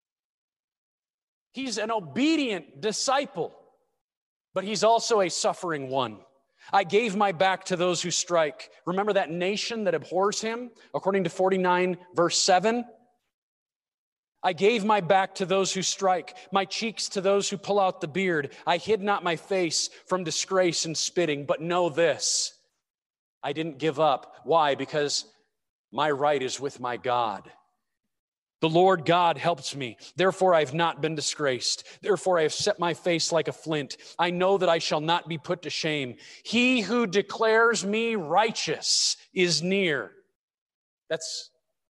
He's an obedient disciple, but he's also a suffering one. I gave my back to those who strike. Remember that nation that abhors him, according to forty-nine, verse seven? I gave my back to those who strike, my cheeks to those who pull out the beard. I hid not my face from disgrace and spitting, but know this, I didn't give up. Why? Because my right is with my God. The Lord God helps me. Therefore, I have not been disgraced. Therefore, I have set my face like a flint. I know that I shall not be put to shame. He who declares me righteous is near. That's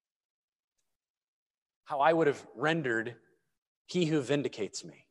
how I would have rendered he who vindicates me.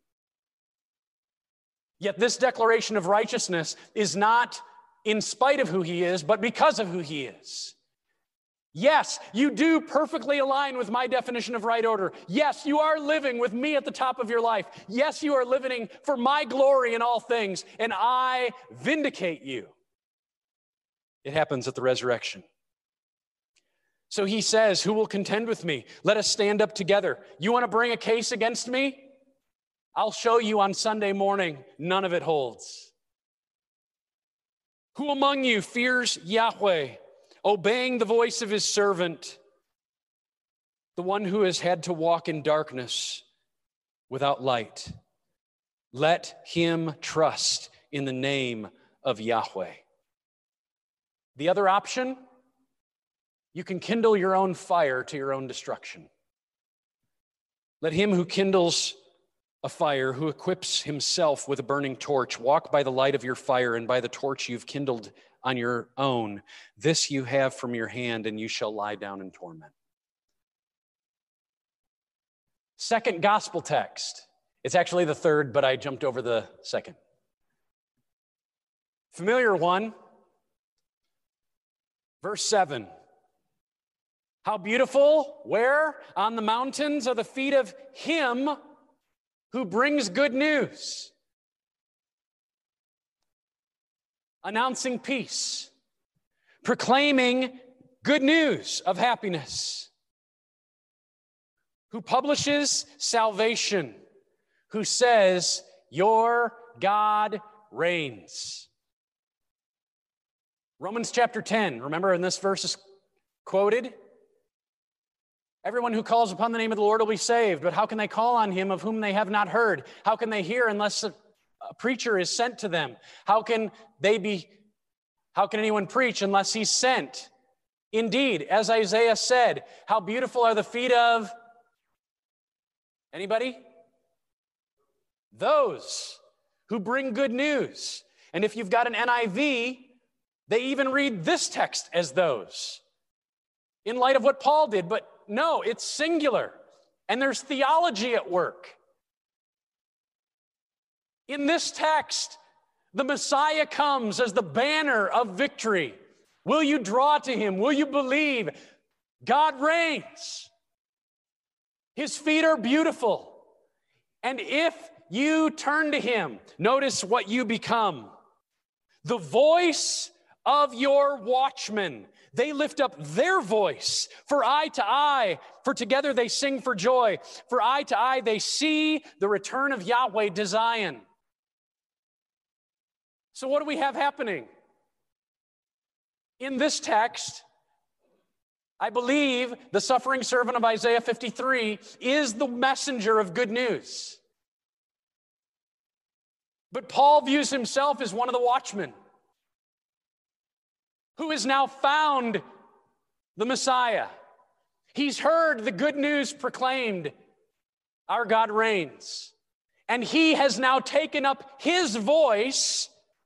Yet this declaration of righteousness is not in spite of who he is, but because of who he is. Yes, you do perfectly align with my definition of right order. Yes, you are living with me at the top of your life. Yes, you are living for my glory in all things, and I vindicate you. It happens at the resurrection. So he says, who will contend with me? Let us stand up together. You want to bring a case against me? I'll show you on Sunday morning, none of it holds. Who among you fears Yahweh, obeying the voice of his servant, the one who has had to walk in darkness without light? Let him trust in the name of Yahweh. The other option, you can kindle your own fire to your own destruction. Let him who kindles a fire, who equips himself with a burning torch, walk by the light of your fire and by the torch you've kindled on your own. This you have from your hand, and you shall lie down in torment. Second gospel text. It's actually the third, but I jumped over the second. Familiar one. Verse seven. How beautiful, where? On the mountains are the feet of him who brings good news, announcing peace, proclaiming good news of happiness, who publishes salvation, who says, your God reigns. Romans chapter ten, remember, in this verse is quoted, everyone who calls upon the name of the Lord will be saved, but how can they call on him of whom they have not heard? How can they hear unless a, a preacher is sent to them? How can they be, how can anyone preach unless he's sent? Indeed, as Isaiah said, how beautiful are the feet of, anybody? Those who bring good news. And if you've got an N I V, they even read this text as those, in light of what Paul did. But no, it's singular, and there's theology at work. In this text, the Messiah comes as the banner of victory. Will you draw to him? Will you believe? God reigns. His feet are beautiful. And if you turn to him, notice what you become. The voice of your watchmen. They lift up their voice for eye to eye, for together they sing for joy. For eye to eye they see the return of Yahweh to Zion. So what do we have happening? In this text, I believe the suffering servant of Isaiah fifty-three is the messenger of good news. But Paul views himself as one of the watchmen who has now found the Messiah. He's heard the good news proclaimed, our God reigns. And he has now taken up his voice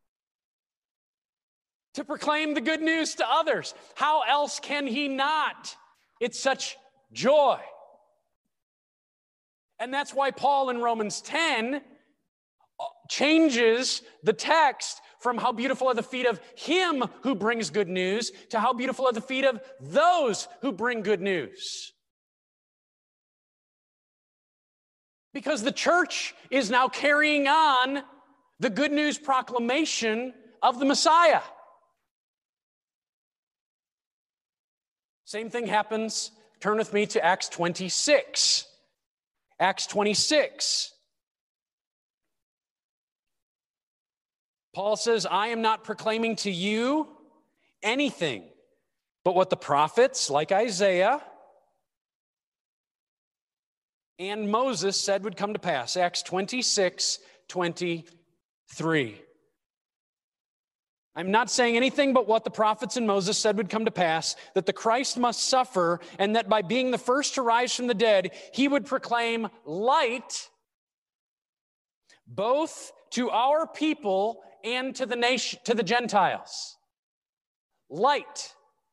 to proclaim the good news to others. How else can he not? It's such joy. And that's why Paul in Romans ten changes the text from how beautiful are the feet of him who brings good news to how beautiful are the feet of those who bring good news. Because the church is now carrying on the good news proclamation of the Messiah. Same thing happens. Turn with me to Acts twenty-six. Acts twenty-six. Paul says, I am not proclaiming to you anything but what the prophets, like Isaiah and Moses, said would come to pass. Acts twenty-six, twenty-three. I'm not saying anything but what the prophets and Moses said would come to pass, that the Christ must suffer, and that by being the first to rise from the dead, he would proclaim light both to our people and to the nation, to the Gentiles. Light.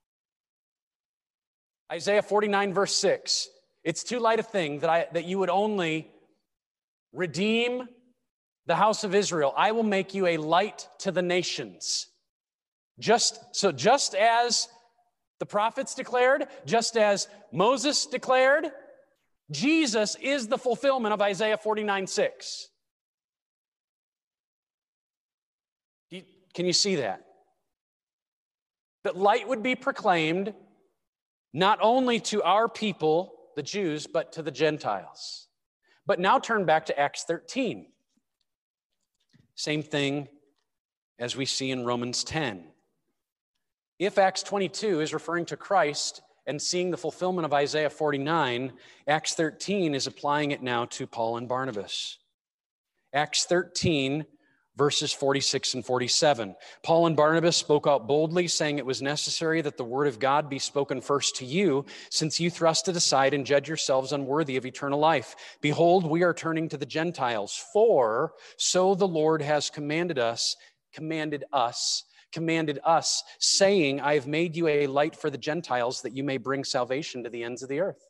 Isaiah forty-nine, verse six. It's too light a thing that I that you would only redeem the house of Israel. I will make you a light to the nations. Just so just as the prophets declared, just as Moses declared, Jesus is the fulfillment of Isaiah forty-nine, six. Can you see that? That light would be proclaimed not only to our people, the Jews, but to the Gentiles. But now turn back to Acts thirteen. Same thing as we see in Romans ten. If Acts twenty-two is referring to Christ and seeing the fulfillment of Isaiah forty-nine, Acts thirteen is applying it now to Paul and Barnabas. Acts thirteen, verses forty-six and forty-seven. Paul and Barnabas spoke out boldly, saying it was necessary that the word of God be spoken first to you, since you thrust it aside and judge yourselves unworthy of eternal life. Behold, we are turning to the Gentiles, for so the Lord has commanded us, commanded us, commanded us, saying, I have made you a light for the Gentiles, that you may bring salvation to the ends of the earth.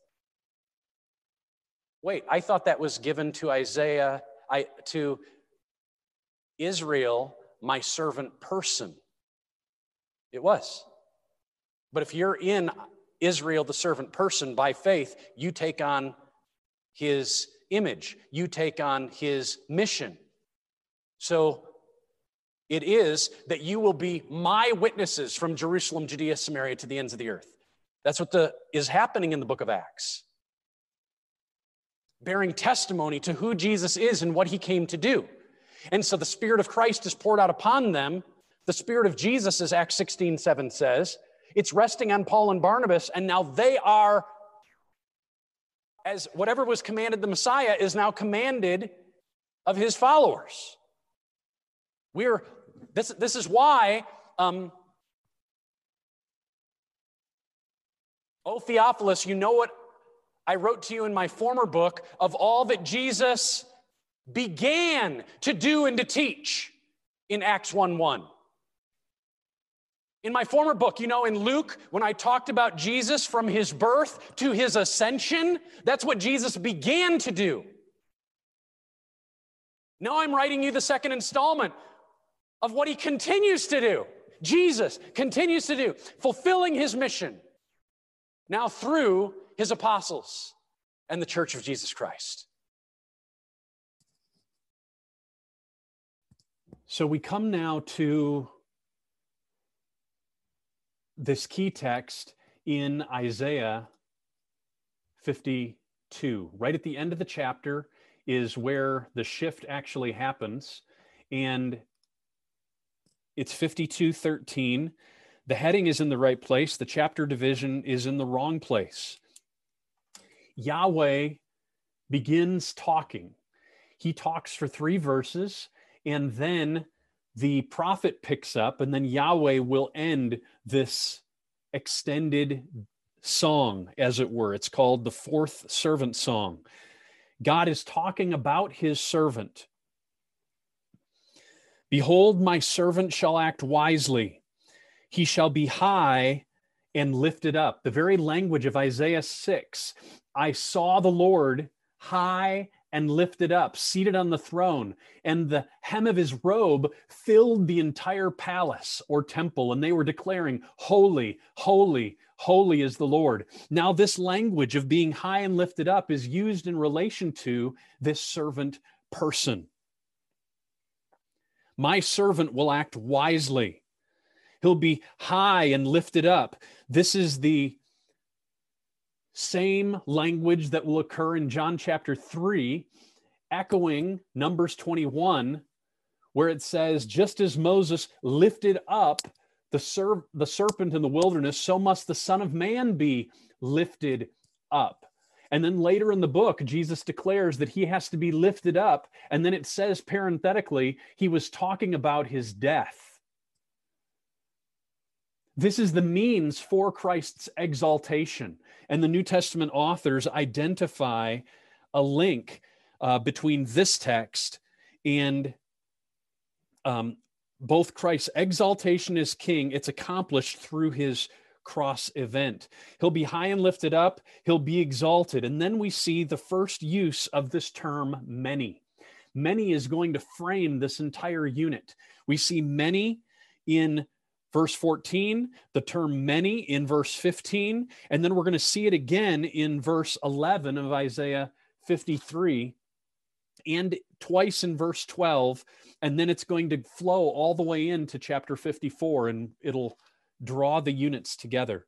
Wait, I thought that was given to Isaiah, I, to Israel, my servant person. It was. But if you're in Israel, the servant person, by faith, you take on his image. You take on his mission. So it is that you will be my witnesses from Jerusalem, Judea, Samaria, to the ends of the earth. That's what the, is happening in the book of Acts. Bearing testimony to who Jesus is and what he came to do. And so the Spirit of Christ is poured out upon them. The Spirit of Jesus, as Acts sixteen, seven says, it's resting on Paul and Barnabas, and now they are, as whatever was commanded the Messiah is now commanded of his followers. We're, this, this is why, um, O Theophilus, you know what I wrote to you in my former book, of all that Jesus began to do and to teach in Acts one one. In my former book, you know, in Luke, when I talked about Jesus from his birth to his ascension, that's what Jesus began to do. Now I'm writing you the second installment of what he continues to do. Jesus continues to do, fulfilling his mission, now through his apostles and the Church of Jesus Christ. So we come now to this key text in Isaiah fifty-two. Right at the end of the chapter is where the shift actually happens, and it's fifty-two thirteen. The heading is in the right place. The chapter division is in the wrong place. Yahweh begins talking. He talks for three verses, and then the prophet picks up, and then Yahweh will end this extended song, as it were. It's called the fourth servant song. God is talking about his servant. Behold, my servant shall act wisely. He shall be high and lifted up. The very language of Isaiah six. I saw the Lord high and lifted up, seated on the throne, and the hem of his robe filled the entire palace or temple, and they were declaring, holy, holy, holy is the Lord. Now this language of being high and lifted up is used in relation to this servant person. My servant will act wisely. He'll be high and lifted up. This is the same language that will occur in John chapter three, echoing Numbers twenty-one, where it says, just as Moses lifted up the, ser- the serpent in the wilderness, so must the Son of Man be lifted up. And then later in the book, Jesus declares that he has to be lifted up. And then it says parenthetically, he was talking about his death. This is the means for Christ's exaltation. And the New Testament authors identify a link uh, between this text and um, both Christ's exaltation as king. It's accomplished through his cross event. He'll be high and lifted up. He'll be exalted. And then we see the first use of this term, many. Many is going to frame this entire unit. We see many in verse fourteen, the term many in verse fifteen, and then we're going to see it again in verse eleven of Isaiah fifty-three, and twice in verse twelve, and then it's going to flow all the way into chapter fifty-four, and it'll draw the units together.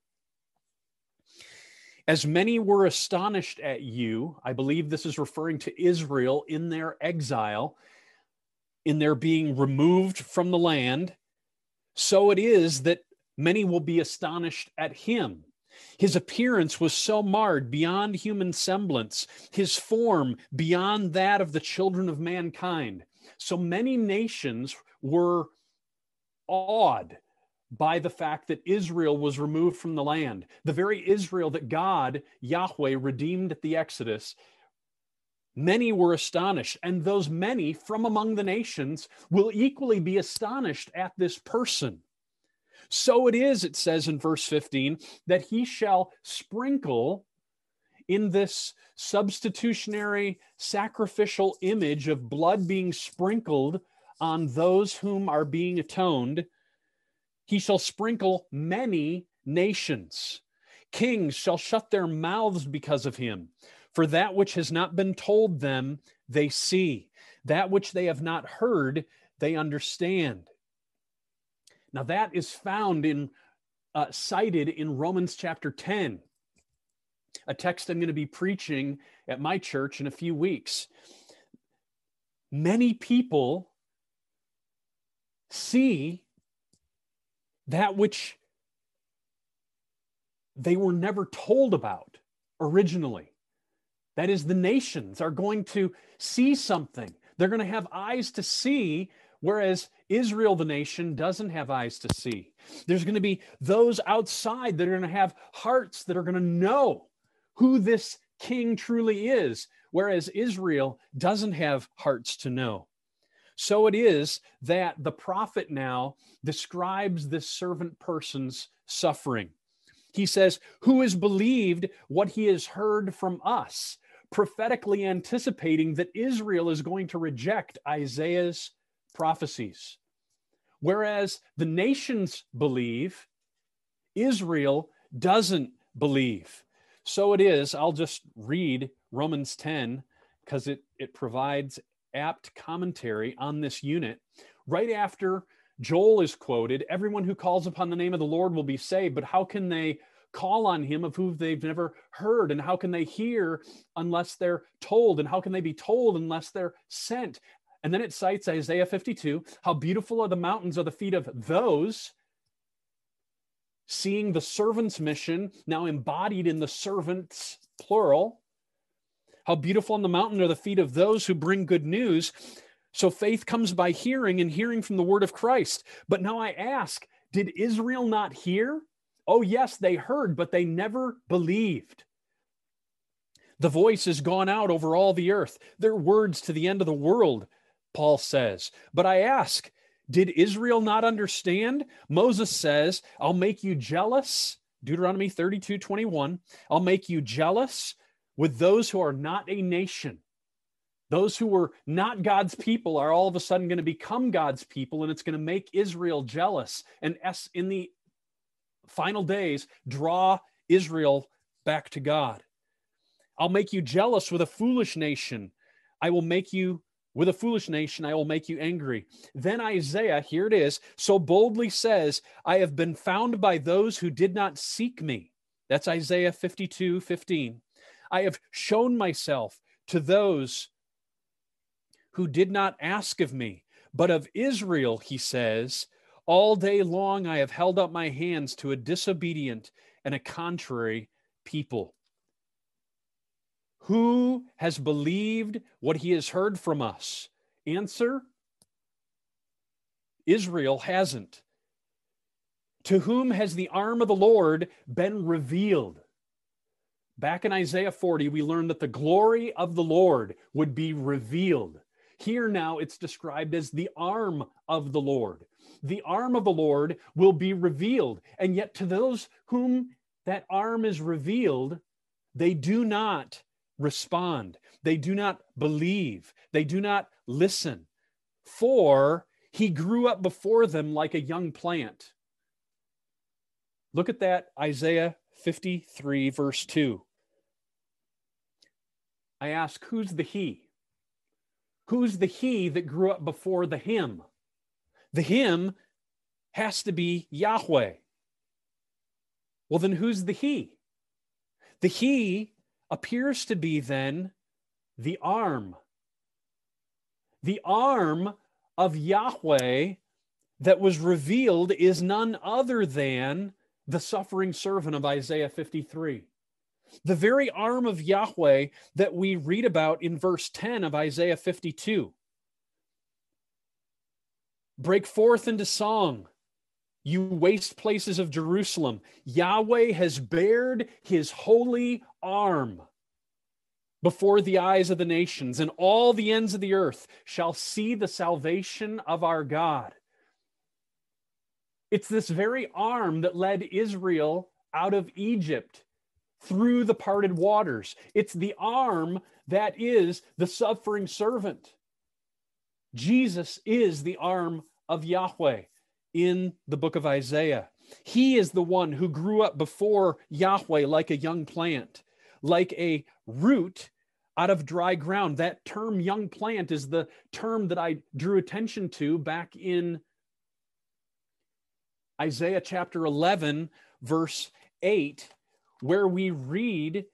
As many were astonished at you, I believe this is referring to Israel in their exile, in their being removed from the land, so it is that many will be astonished at him. His appearance was so marred beyond human semblance, his form beyond that of the children of mankind. So many nations were awed by the fact that Israel was removed from the land. The very Israel that God, Yahweh, redeemed at the Exodus. Many were astonished, and those many from among the nations will equally be astonished at this person. So it is, it says in verse fifteen, that he shall sprinkle in this substitutionary sacrificial image of blood being sprinkled on those whom are being atoned. He shall sprinkle many nations. Kings shall shut their mouths because of him. For that which has not been told them, they see. That which they have not heard, they understand. Now that is found in, uh, cited in Romans chapter ten, a text I'm going to be preaching at my church in a few weeks. Many people see that which they were never told about originally. That is, the nations are going to see something. They're going to have eyes to see, whereas Israel, the nation, doesn't have eyes to see. There's going to be those outside that are going to have hearts that are going to know who this king truly is, whereas Israel doesn't have hearts to know. So it is that the prophet now describes this servant person's suffering. He says, who has believed what he has heard from us, prophetically anticipating that Israel is going to reject Isaiah's prophecies. Whereas the nations believe, Israel doesn't believe. So it is, I'll just read Romans ten because it, it provides apt commentary on this unit. Right after Joel is quoted, everyone who calls upon the name of the Lord will be saved, but how can they call on him of whom they've never heard? And how can they hear unless they're told? And how can they be told unless they're sent? And then it cites Isaiah fifty-two, how beautiful are the mountains are the feet of those, seeing the servant's mission now embodied in the servants, plural. How beautiful on the mountain are the feet of those who bring good news. So faith comes by hearing, and hearing from the word of Christ. But now I ask, did Israel not hear? Oh, yes, they heard, but they never believed. The voice has gone out over all the earth. Their words to the end of the world, Paul says. But I ask, did Israel not understand? Moses says, I'll make you jealous. Deuteronomy thirty-two twenty-one. I'll make you jealous with those who are not a nation. Those who were not God's people are all of a sudden going to become God's people, and it's going to make Israel jealous. And in the final days, draw Israel back to God. I'll make you jealous with a foolish nation. I will make you, with a foolish nation, I will make you angry. Then Isaiah, here it is, so boldly says, I have been found by those who did not seek me. That's Isaiah fifty-two fifteen. I have shown myself to those who did not ask of me. But of Israel, he says, all day long I have held up my hands to a disobedient and a contrary people. Who has believed what he has heard from us? Answer, Israel hasn't. To whom has the arm of the Lord been revealed? Back in Isaiah forty, we learned that the glory of the Lord would be revealed. Here now it's described as the arm of the Lord. The arm of the Lord will be revealed. And yet to those whom that arm is revealed, they do not respond. They do not believe. They do not listen. For he grew up before them like a young plant. Look at that, Isaiah fifty-three, verse two. I ask, who's the he? Who's the he that grew up before the him? The him has to be Yahweh. Well, then who's the he? The he appears to be then the arm. The arm of Yahweh that was revealed is none other than the suffering servant of Isaiah fifty-three. The very arm of Yahweh that we read about in verse ten of Isaiah fifty-two. Break forth into song, you waste places of Jerusalem. Yahweh has bared his holy arm before the eyes of the nations, and all the ends of the earth shall see the salvation of our God. It's this very arm that led Israel out of Egypt through the parted waters. It's the arm that is the suffering servant. Jesus is the arm of Yahweh in the book of Isaiah. He is the one who grew up before Yahweh like a young plant, like a root out of dry ground. That term young plant is the term that I drew attention to back in Isaiah chapter eleven, verse eight, where we read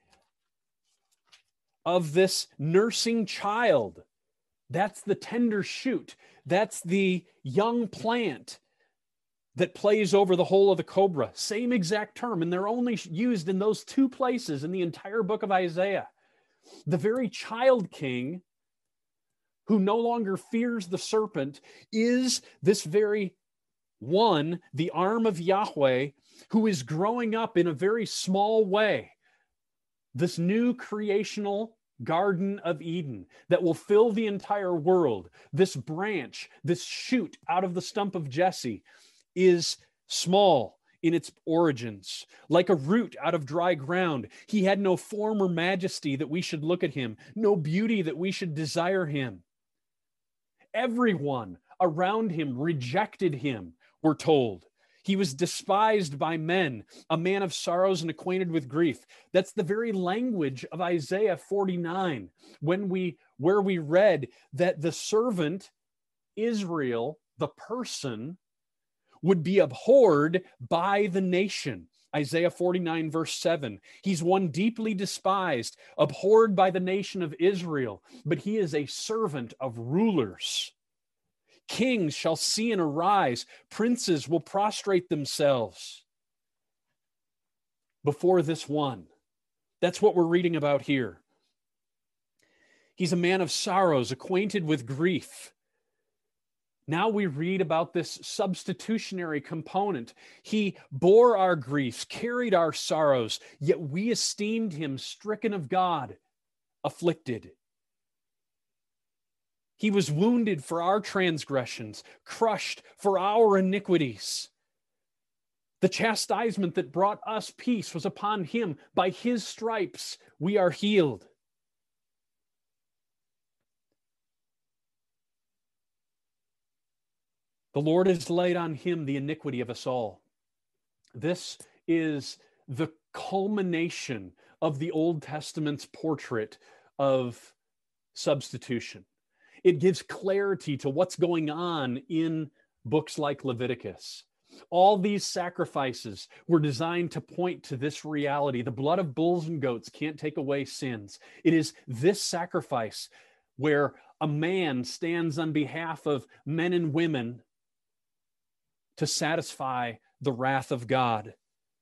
of this nursing child. That's the tender shoot. That's the young plant that plays over the hole of the cobra. Same exact term, and they're only used in those two places in the entire book of Isaiah. The very child king who no longer fears the serpent is this very one, the arm of Yahweh, who is growing up in a very small way. this new creational Garden of Eden that will fill the entire world, this branch, this shoot out of the stump of Jesse, is small in its origins, like a root out of dry ground. He had no form or majesty that we should look at him, no beauty that we should desire him. Everyone around him rejected him, we're told. He was despised by men, a man of sorrows and acquainted with grief. That's the very language of Isaiah forty-nine, when we, where we read that the servant Israel, the person, would be abhorred by the nation. Isaiah forty-nine, verse seven. He's one deeply despised, abhorred by the nation of Israel, but he is a servant of rulers. Kings shall see and arise. Princes will prostrate themselves before this one. That's what we're reading about here. He's a man of sorrows, acquainted with grief. Now we read about this substitutionary component. He bore our griefs, carried our sorrows, yet we esteemed him stricken of God, afflicted. He was wounded for our transgressions, crushed for our iniquities. The chastisement that brought us peace was upon him. By his stripes we are healed. The Lord has laid on him the iniquity of us all. This is the culmination of the Old Testament's portrait of substitution. It gives clarity to what's going on in books like Leviticus. All these sacrifices were designed to point to this reality. The blood of bulls and goats can't take away sins. It is this sacrifice where a man stands on behalf of men and women to satisfy the wrath of God.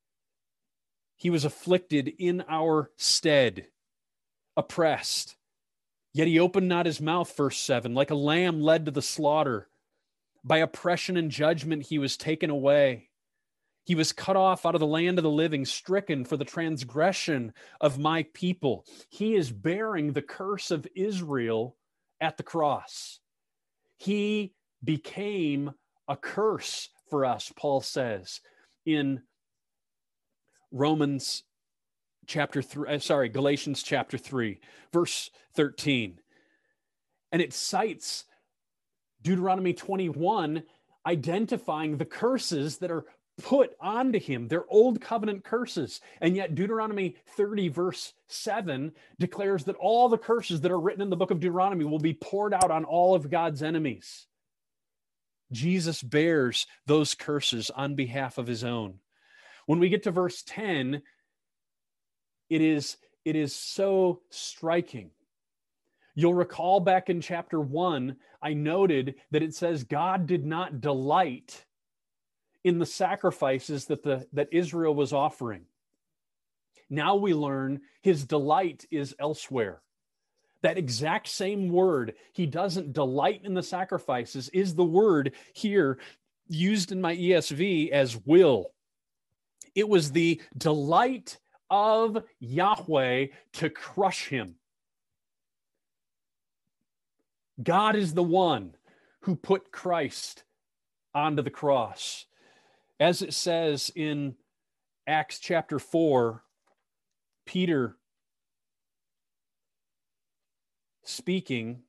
He was afflicted in our stead, oppressed. Yet he opened not his mouth, verse seven, like a lamb led to the slaughter. By oppression and judgment he was taken away. He was cut off out of the land of the living, stricken for the transgression of my people. He is bearing the curse of Israel at the cross. He became a curse for us, Paul says in Romans chapter three, sorry, Galatians chapter three, verse thirteen. And it cites Deuteronomy twenty-one, identifying the curses that are put onto him. They're old covenant curses. And yet Deuteronomy thirty, verse seven, declares that all the curses that are written in the book of Deuteronomy will be poured out on all of God's enemies. Jesus bears those curses on behalf of his own. When we get to verse ten, it is, it is so striking. You'll recall back in chapter one, I noted that it says God did not delight in the sacrifices that, the, that Israel was offering. Now we learn his delight is elsewhere. That exact same word, he doesn't delight in the sacrifices, is the word here used in my E S V as will. It was the delight of Yahweh to crush him. God is the one who put Christ onto the cross. As it says in Acts chapter four, Peter speaking,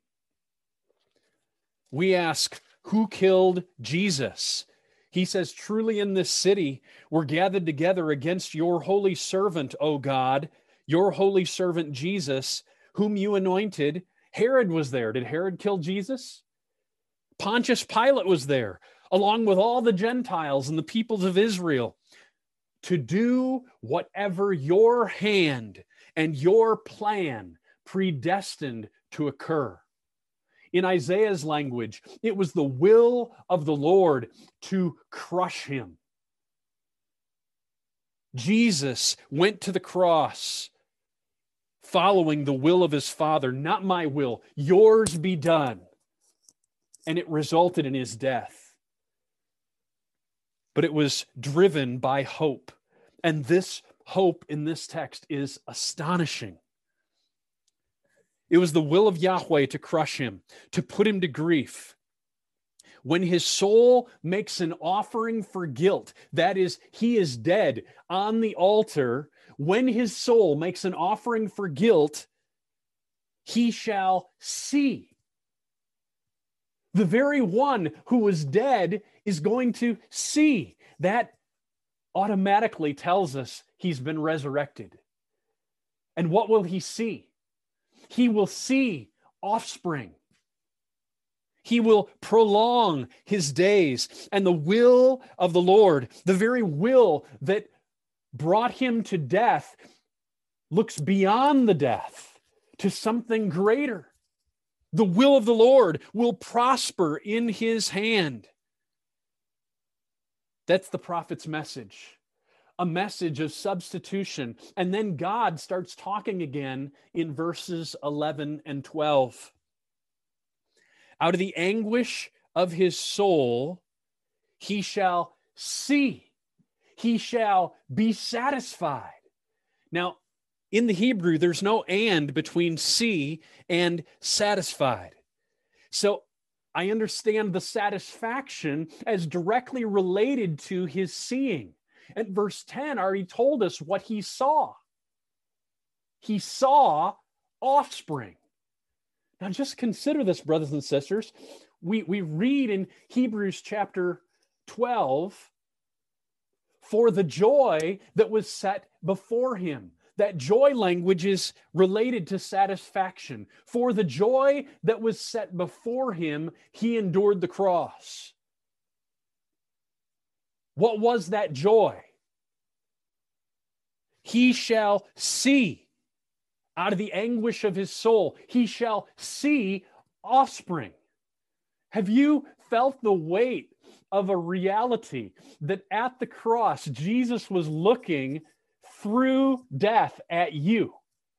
we ask, who killed Jesus? He says, truly in this city we're gathered together against your holy servant, O God, your holy servant Jesus, whom you anointed. Herod was there. Did Herod kill Jesus? Pontius Pilate was there, along with all the Gentiles and the peoples of Israel, to do whatever your hand and your plan predestined to occur. In Isaiah's language, it was the will of the Lord to crush him. Jesus went to the cross following the will of his Father. Not my will, yours be done. And it resulted in his death. But it was driven by hope. And this hope in this text is astonishing. It was the will of Yahweh to crush him, to put him to grief. When his soul makes an offering for guilt, that is, he is dead on the altar, when his soul makes an offering for guilt, he shall see. The very one who was dead is going to see. That automatically tells us he's been resurrected. And what will he see? He will see offspring. He will prolong his days. And the will of the Lord, the very will that brought him to death, looks beyond the death to something greater. The will of the Lord will prosper in his hand. That's the prophet's message. A message of substitution. And then God starts talking again in verses eleven and twelve. Out of the anguish of his soul, he shall see. He shall be satisfied. Now, in the Hebrew, there's no and between see and satisfied. So I understand the satisfaction as directly related to his seeing. At verse ten, already told us what he saw. He saw offspring. Now just consider this, brothers and sisters. We, we read in Hebrews chapter twelve, for the joy that was set before him. That joy language is related to satisfaction. For the joy that was set before him, he endured the cross. What was that joy? He shall see out of the anguish of his soul. He shall see offspring. Have you felt the weight of a reality that at the cross, Jesus was looking through death at you?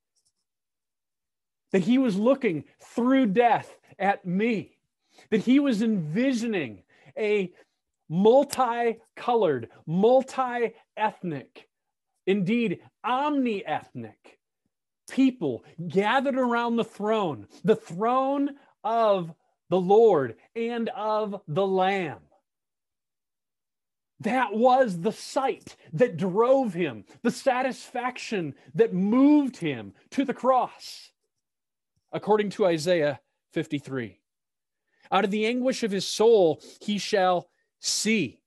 That he was looking through death at me? That he was envisioning a multicolored, multi-ethnic, indeed omni-ethnic people gathered around the throne, the throne of the Lord and of the Lamb. That was the sight that drove him, the satisfaction that moved him to the cross, according to Isaiah fifty-three. Out of the anguish of his soul, he shall see.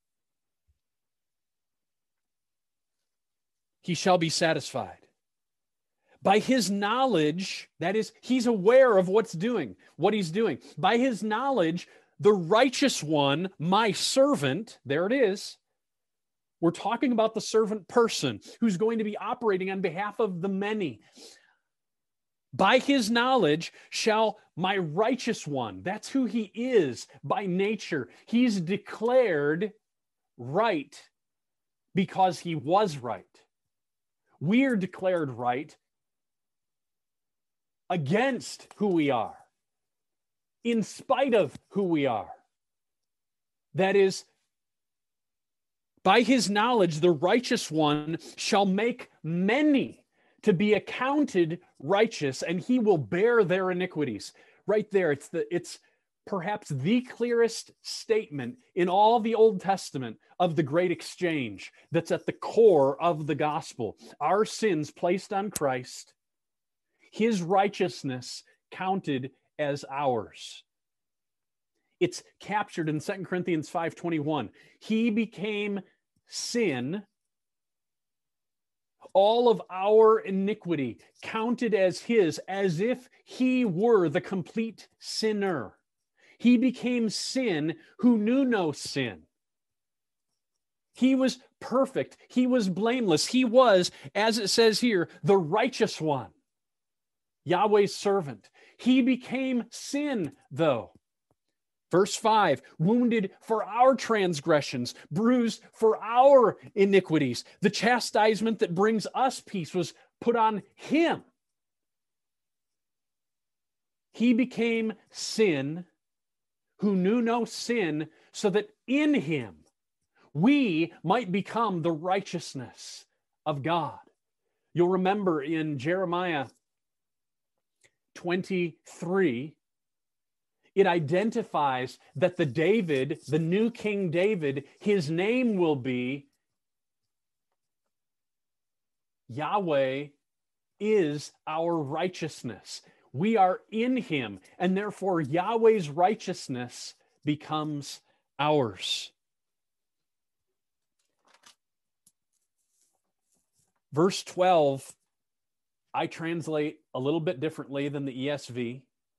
He shall be satisfied. By his knowledge, that is, he's aware of what's doing, what he's doing. By his knowledge, the righteous one, my servant, there it is. We're talking about the servant person who's going to be operating on behalf of the many. By his knowledge shall my righteous one, that's who he is by nature. He's declared right because he was right. We're declared right against who we are, in spite of who we are. That is, by his knowledge, the righteous one shall make many to be accounted righteous, and he will bear their iniquities. Right there, it's the it's perhaps the clearest statement in all the Old Testament of the great exchange that's at the core of the gospel. Our sins placed on Christ, his righteousness counted as ours. It's captured in Second Corinthians five twenty-one. He became sin, all of our iniquity counted as his, as if he were the complete sinner. He became sin who knew no sin. He was perfect. He was blameless. He was, as it says here, the righteous one, Yahweh's servant. He became sin, though. Verse five, wounded for our transgressions, bruised for our iniquities. The chastisement that brings us peace was put on him. He became sin who knew no sin, so that in him we might become the righteousness of God. You'll remember in Jeremiah twenty-three, it identifies that the David, the new King David, his name will be Yahweh is our righteousness. We are in him, and therefore Yahweh's righteousness becomes ours. Verse twelve, I translate a little bit differently than the E S V.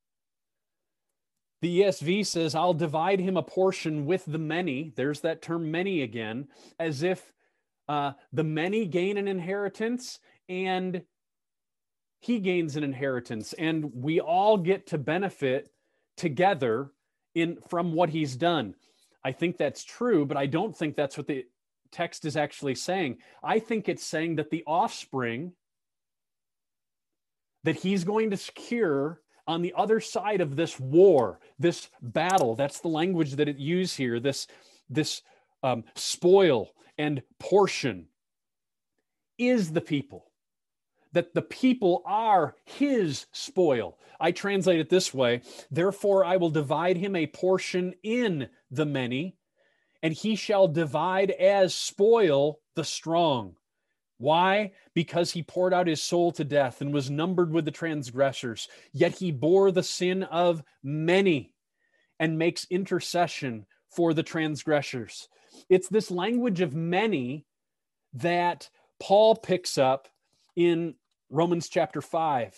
The E S V says, I'll divide him a portion with the many. There's that term many again, as if uh, the many gain an inheritance and he gains an inheritance, and we all get to benefit together in from what he's done. I think that's true, but I don't think that's what the text is actually saying. I think it's saying that the offspring that he's going to secure on the other side of this war, this battle, that's the language that it uses here, this, this um, spoil and portion, is the people. That the people are his spoil. I translate it this way: therefore I will divide him a portion in the many, and he shall divide as spoil the strong. Why? Because he poured out his soul to death and was numbered with the transgressors, yet he bore the sin of many and makes intercession for the transgressors. It's this language of many that Paul picks up in Romans chapter five.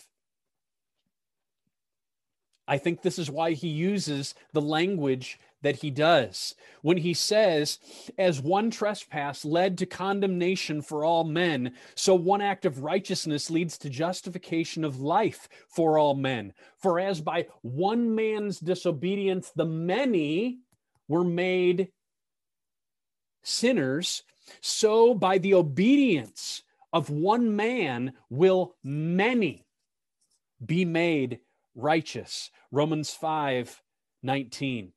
I think this is why he uses the language that he does. When he says, as one trespass led to condemnation for all men, so one act of righteousness leads to justification of life for all men. For as by one man's disobedience the many were made sinners, so by the obedience of one man will many be made righteous. Romans five nineteen.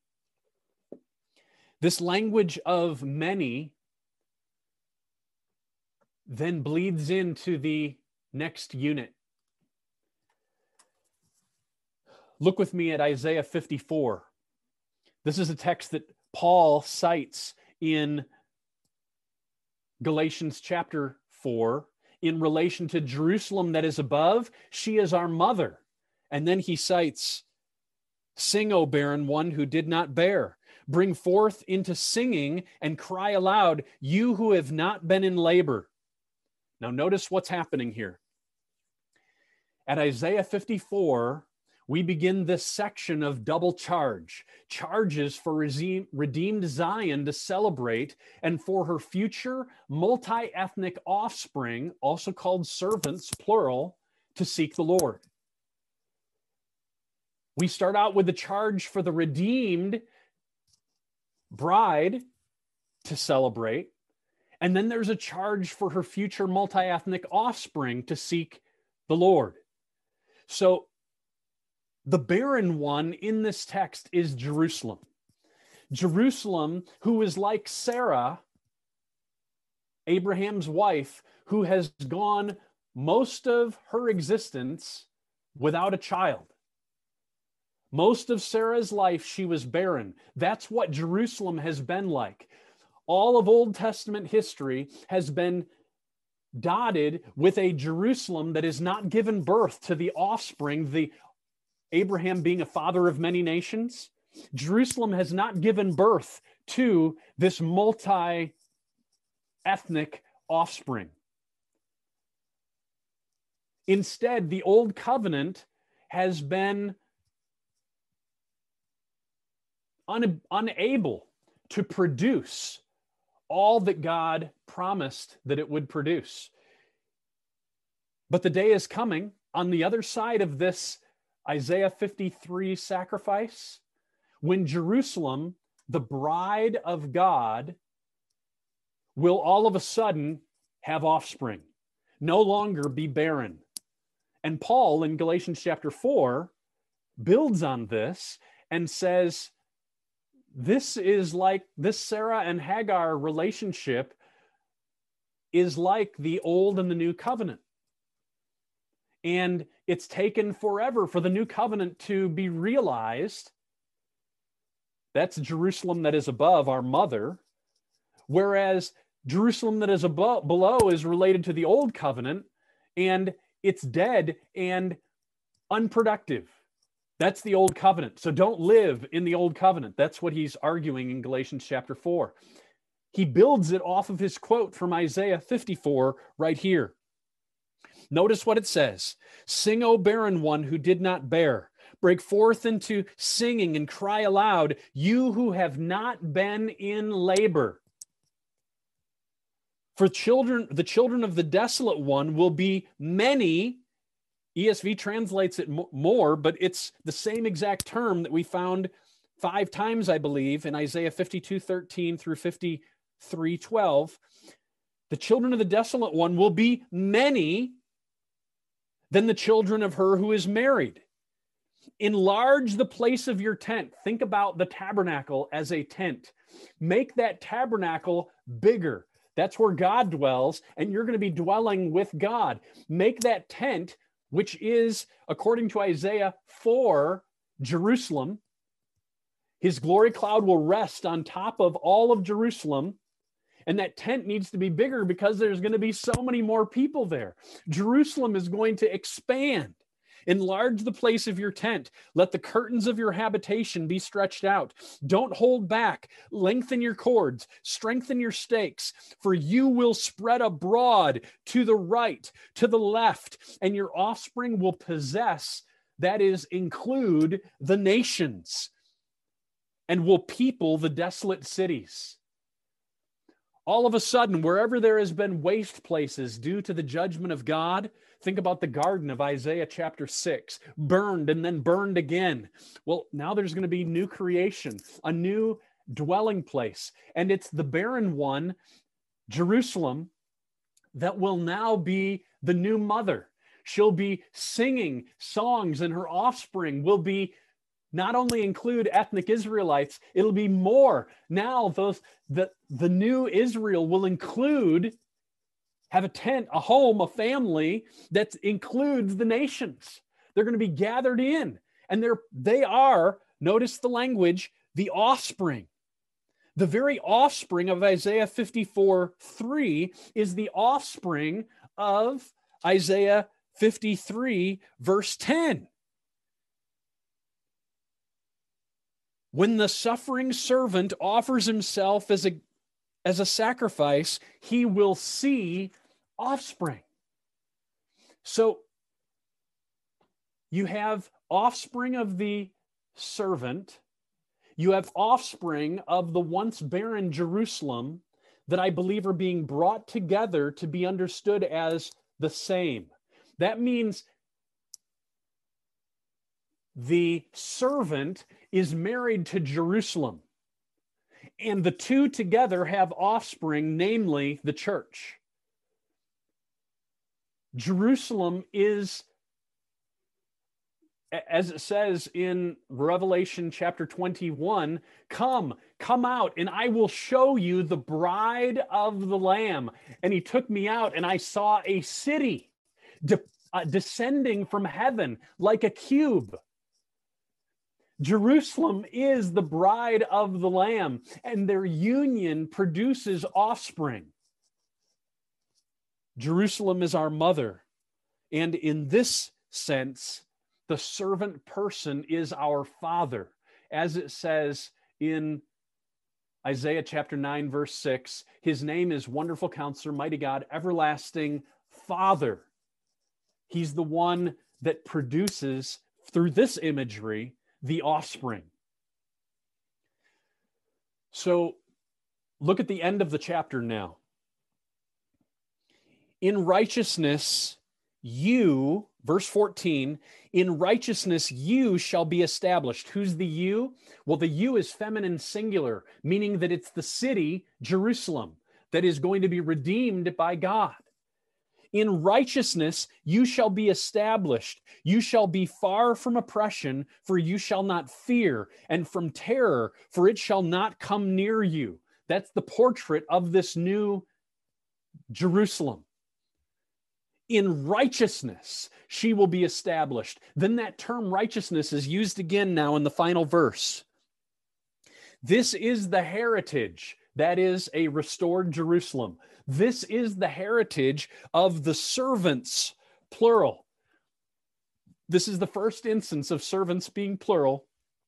This language of many then bleeds into the next unit. Look with me at Isaiah fifty-four. This is a text that Paul cites in Galatians chapter four in relation to Jerusalem that is above. She is our mother. And then he cites, sing, O barren one who did not bear. Bring forth into singing and cry aloud, you who have not been in labor. Now notice what's happening here. At Isaiah fifty-four, we begin this section of double charge. Charges for redeemed Zion to celebrate and for her future multi-ethnic offspring, also called servants, plural, to seek the Lord. We start out with the charge for the redeemed bride to celebrate. And then there's a charge for her future multi-ethnic offspring to seek the Lord. So the barren one in this text is Jerusalem. Jerusalem, who is like Sarah, Abraham's wife, who has gone most of her existence without a child. Most of Sarah's life, she was barren. That's what Jerusalem has been like. All of Old Testament history has been dotted with a Jerusalem that is not given birth to the offspring, the Abraham being a father of many nations. Jerusalem has not given birth to this multi-ethnic offspring. Instead, the Old Covenant has been un- unable to produce all that God promised that it would produce. But the day is coming on the other side of this Isaiah fifty-three sacrifice, when Jerusalem, the bride of God, will all of a sudden have offspring, no longer be barren. And Paul in Galatians chapter four builds on this and says, this is like, this Sarah and Hagar relationship is like the old and the new covenant. And it's taken forever for the new covenant to be realized. That's Jerusalem that is above, our mother. Whereas Jerusalem that is above, below is related to the old covenant, and it's dead and unproductive. That's the old covenant. So don't live in the old covenant. That's what he's arguing in Galatians chapter four. He builds it off of his quote from Isaiah fifty-four right here. Notice what it says. Sing, O barren one who did not bear. Break forth into singing and cry aloud, you who have not been in labor. For children, the children of the desolate one will be many. E S V translates it more, but it's the same exact term that we found five times, I believe, in Isaiah fifty-two thirteen through fifty-three twelve. The children of the desolate one will be many than the children of her who is married. Enlarge the place of your tent. Think about the tabernacle as a tent. Make that tabernacle bigger. That's where God dwells, and you're going to be dwelling with God. Make that tent, which is, according to Isaiah four, Jerusalem. His glory cloud will rest on top of all of Jerusalem. And that tent needs to be bigger because there's going to be so many more people there. Jerusalem is going to expand. Enlarge the place of your tent. Let the curtains of your habitation be stretched out. Don't hold back. Lengthen your cords. Strengthen your stakes. For you will spread abroad to the right, to the left, and your offspring will possess, that is, include the nations, and will people the desolate cities. All of a sudden, wherever there has been waste places due to the judgment of God, think about the garden of Isaiah chapter six, burned and then burned again. Well, now there's going to be new creation, a new dwelling place. And it's the barren one, Jerusalem, that will now be the new mother. She'll be singing songs, and her offspring will be not only include ethnic Israelites, it'll be more. Now those the, the new Israel will include, have a tent, a home, a family that includes the nations. They're going to be gathered in. And they're they are, notice the language, the offspring. The very offspring of Isaiah fifty-four three is the offspring of Isaiah fifty-three, verse ten. When the suffering servant offers himself as a, as a sacrifice, he will see offspring. So you have offspring of the servant. You have offspring of the once barren Jerusalem that I believe are being brought together to be understood as the same. That means the servant is married to Jerusalem, and the two together have offspring, namely the church. Jerusalem is, as it says in Revelation chapter twenty-one, come, come out, and I will show you the bride of the Lamb. And he took me out, and I saw a city de- uh, descending from heaven like a cube. Jerusalem is the bride of the Lamb, and their union produces offspring. Jerusalem is our mother, and in this sense, the servant person is our father. As it says in Isaiah chapter nine, verse six, his name is Wonderful Counselor, Mighty God, Everlasting Father. He's the one that produces, through this imagery, the offspring. So look at the end of the chapter now. In righteousness, you, verse fourteen, in righteousness you shall be established. Who's the you? Well, the you is feminine singular, meaning that it's the city, Jerusalem, that is going to be redeemed by God. In righteousness you shall be established. You shall be far from oppression, for you shall not fear, and from terror, for it shall not come near you. That's the portrait of this new Jerusalem. in righteousness she will be established. Then that term righteousness is used again now in the final verse. This is the heritage, that is a restored Jerusalem. This is the heritage of the servants, plural. This is the first instance of servants being plural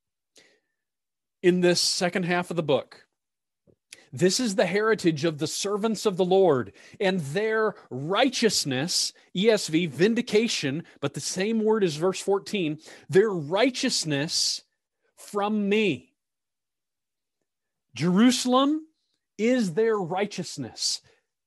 in this second half of the book. This is the heritage of the servants of the Lord, and their righteousness, E S V, vindication, but the same word as verse fourteen, their righteousness from me. Jerusalem is their righteousness.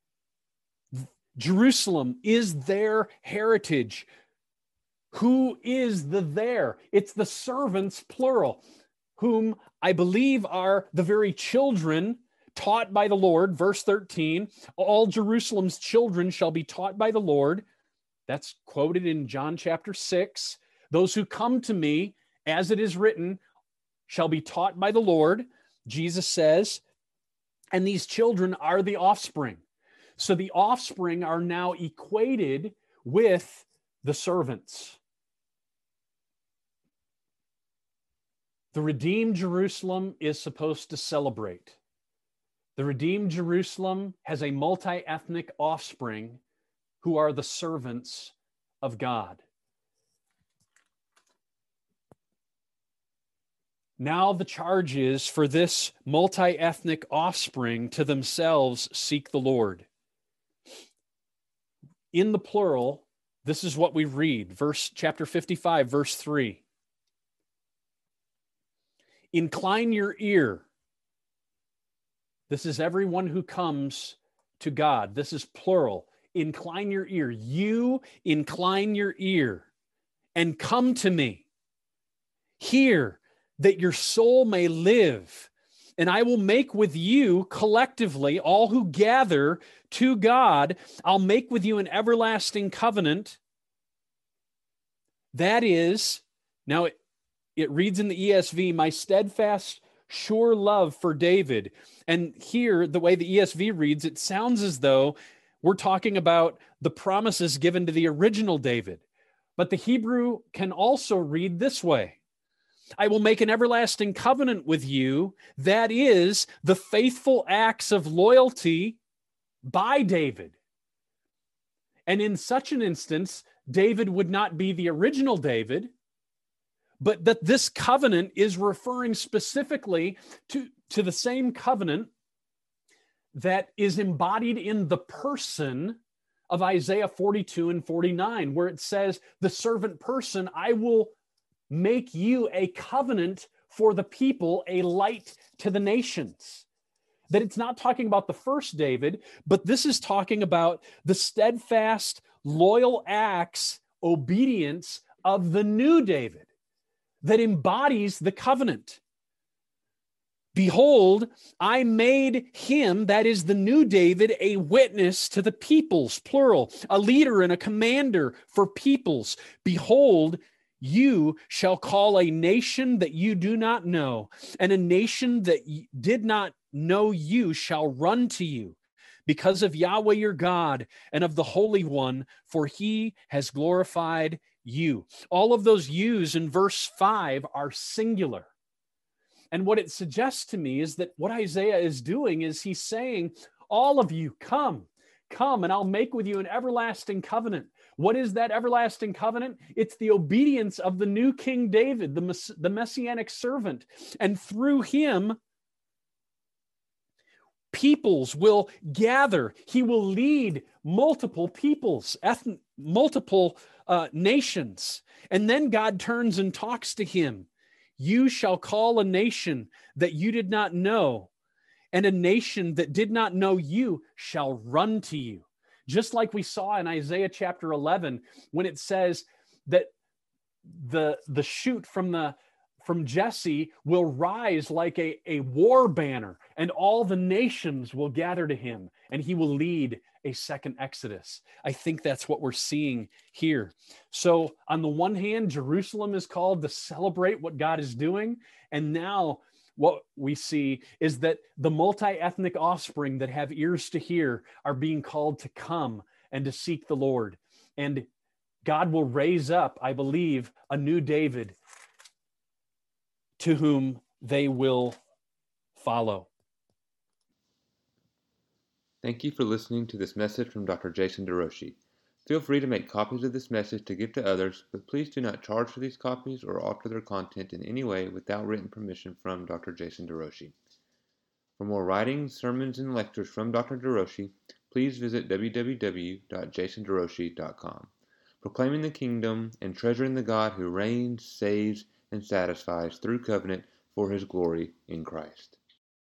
Jerusalem is their heritage. Who is the there? It's the servants, plural, whom I believe are the very children taught by the Lord. Verse thirteen, all Jerusalem's children shall be taught by the Lord. That's quoted in John chapter six. Those who come to me, as it is written, shall be taught by the Lord, Jesus says, and these children are the offspring. So the offspring are now equated with the servants. The redeemed Jerusalem is supposed to celebrate. The redeemed Jerusalem has a multi-ethnic offspring who are the servants of God. Now the charge is for this multi-ethnic offspring to themselves seek the Lord. In the plural, this is what we read, verse chapter fifty-five, verse three. Incline your ear. This is everyone who comes to God. This is plural. Incline your ear. You incline your ear and come to me. Hear that your soul may live, and I will make with you collectively, all who gather to God, I'll make with you an everlasting covenant. That is, now it, it reads in the E S V, my steadfast, sure love for David. And here, the way the E S V reads, it sounds as though we're talking about the promises given to the original David. But the Hebrew can also read this way. I will make an everlasting covenant with you. That is the faithful acts of loyalty by David. And in such an instance, David would not be the original David, but that this covenant is referring specifically to, to the same covenant that is embodied in the person of Isaiah forty-two and forty-nine, where it says, the servant person, I will make you a covenant for the people, a light to the nations. That it's not talking about the first David, but this is talking about the steadfast, loyal acts, obedience of the new David that embodies the covenant. Behold, I made him, that is the new David, a witness to the peoples, plural, a leader and a commander for peoples. Behold, you shall call a nation that you do not know, and a nation that did not know you shall run to you because of Yahweh your God and of the Holy One, for he has glorified you. All of those yous in verse five are singular. And what it suggests to me is that what Isaiah is doing is he's saying, all of you, come, come, and I'll make with you an everlasting covenant. What is that everlasting covenant? It's the obedience of the new King David, the, mess- the messianic servant. And through him, peoples will gather. He will lead multiple peoples, ethn- multiple uh, nations. And then God turns and talks to him. You shall call a nation that you did not know, and a nation that did not know you shall run to you. Just like we saw in Isaiah chapter eleven, when it says that the, the shoot from, the, from Jesse will rise like a, a war banner, and all the nations will gather to him, and he will lead a second Exodus. I think that's what we're seeing here. So on the one hand, Jerusalem is called to celebrate what God is doing, and now what we see is that the multi-ethnic offspring that have ears to hear are being called to come and to seek the Lord. And God will raise up, I believe, a new David to whom they will follow. Thank you for listening to this message from Doctor Jason DeRouchie. Feel free to make copies of this message to give to others, but please do not charge for these copies or alter their content in any way without written permission from Doctor Jason DeRouchie. For more writings, sermons, and lectures from Doctor DeRouchie, please visit w w w dot jason derouchie dot com. Proclaiming the kingdom and treasuring the God who reigns, saves, and satisfies through covenant for his glory in Christ.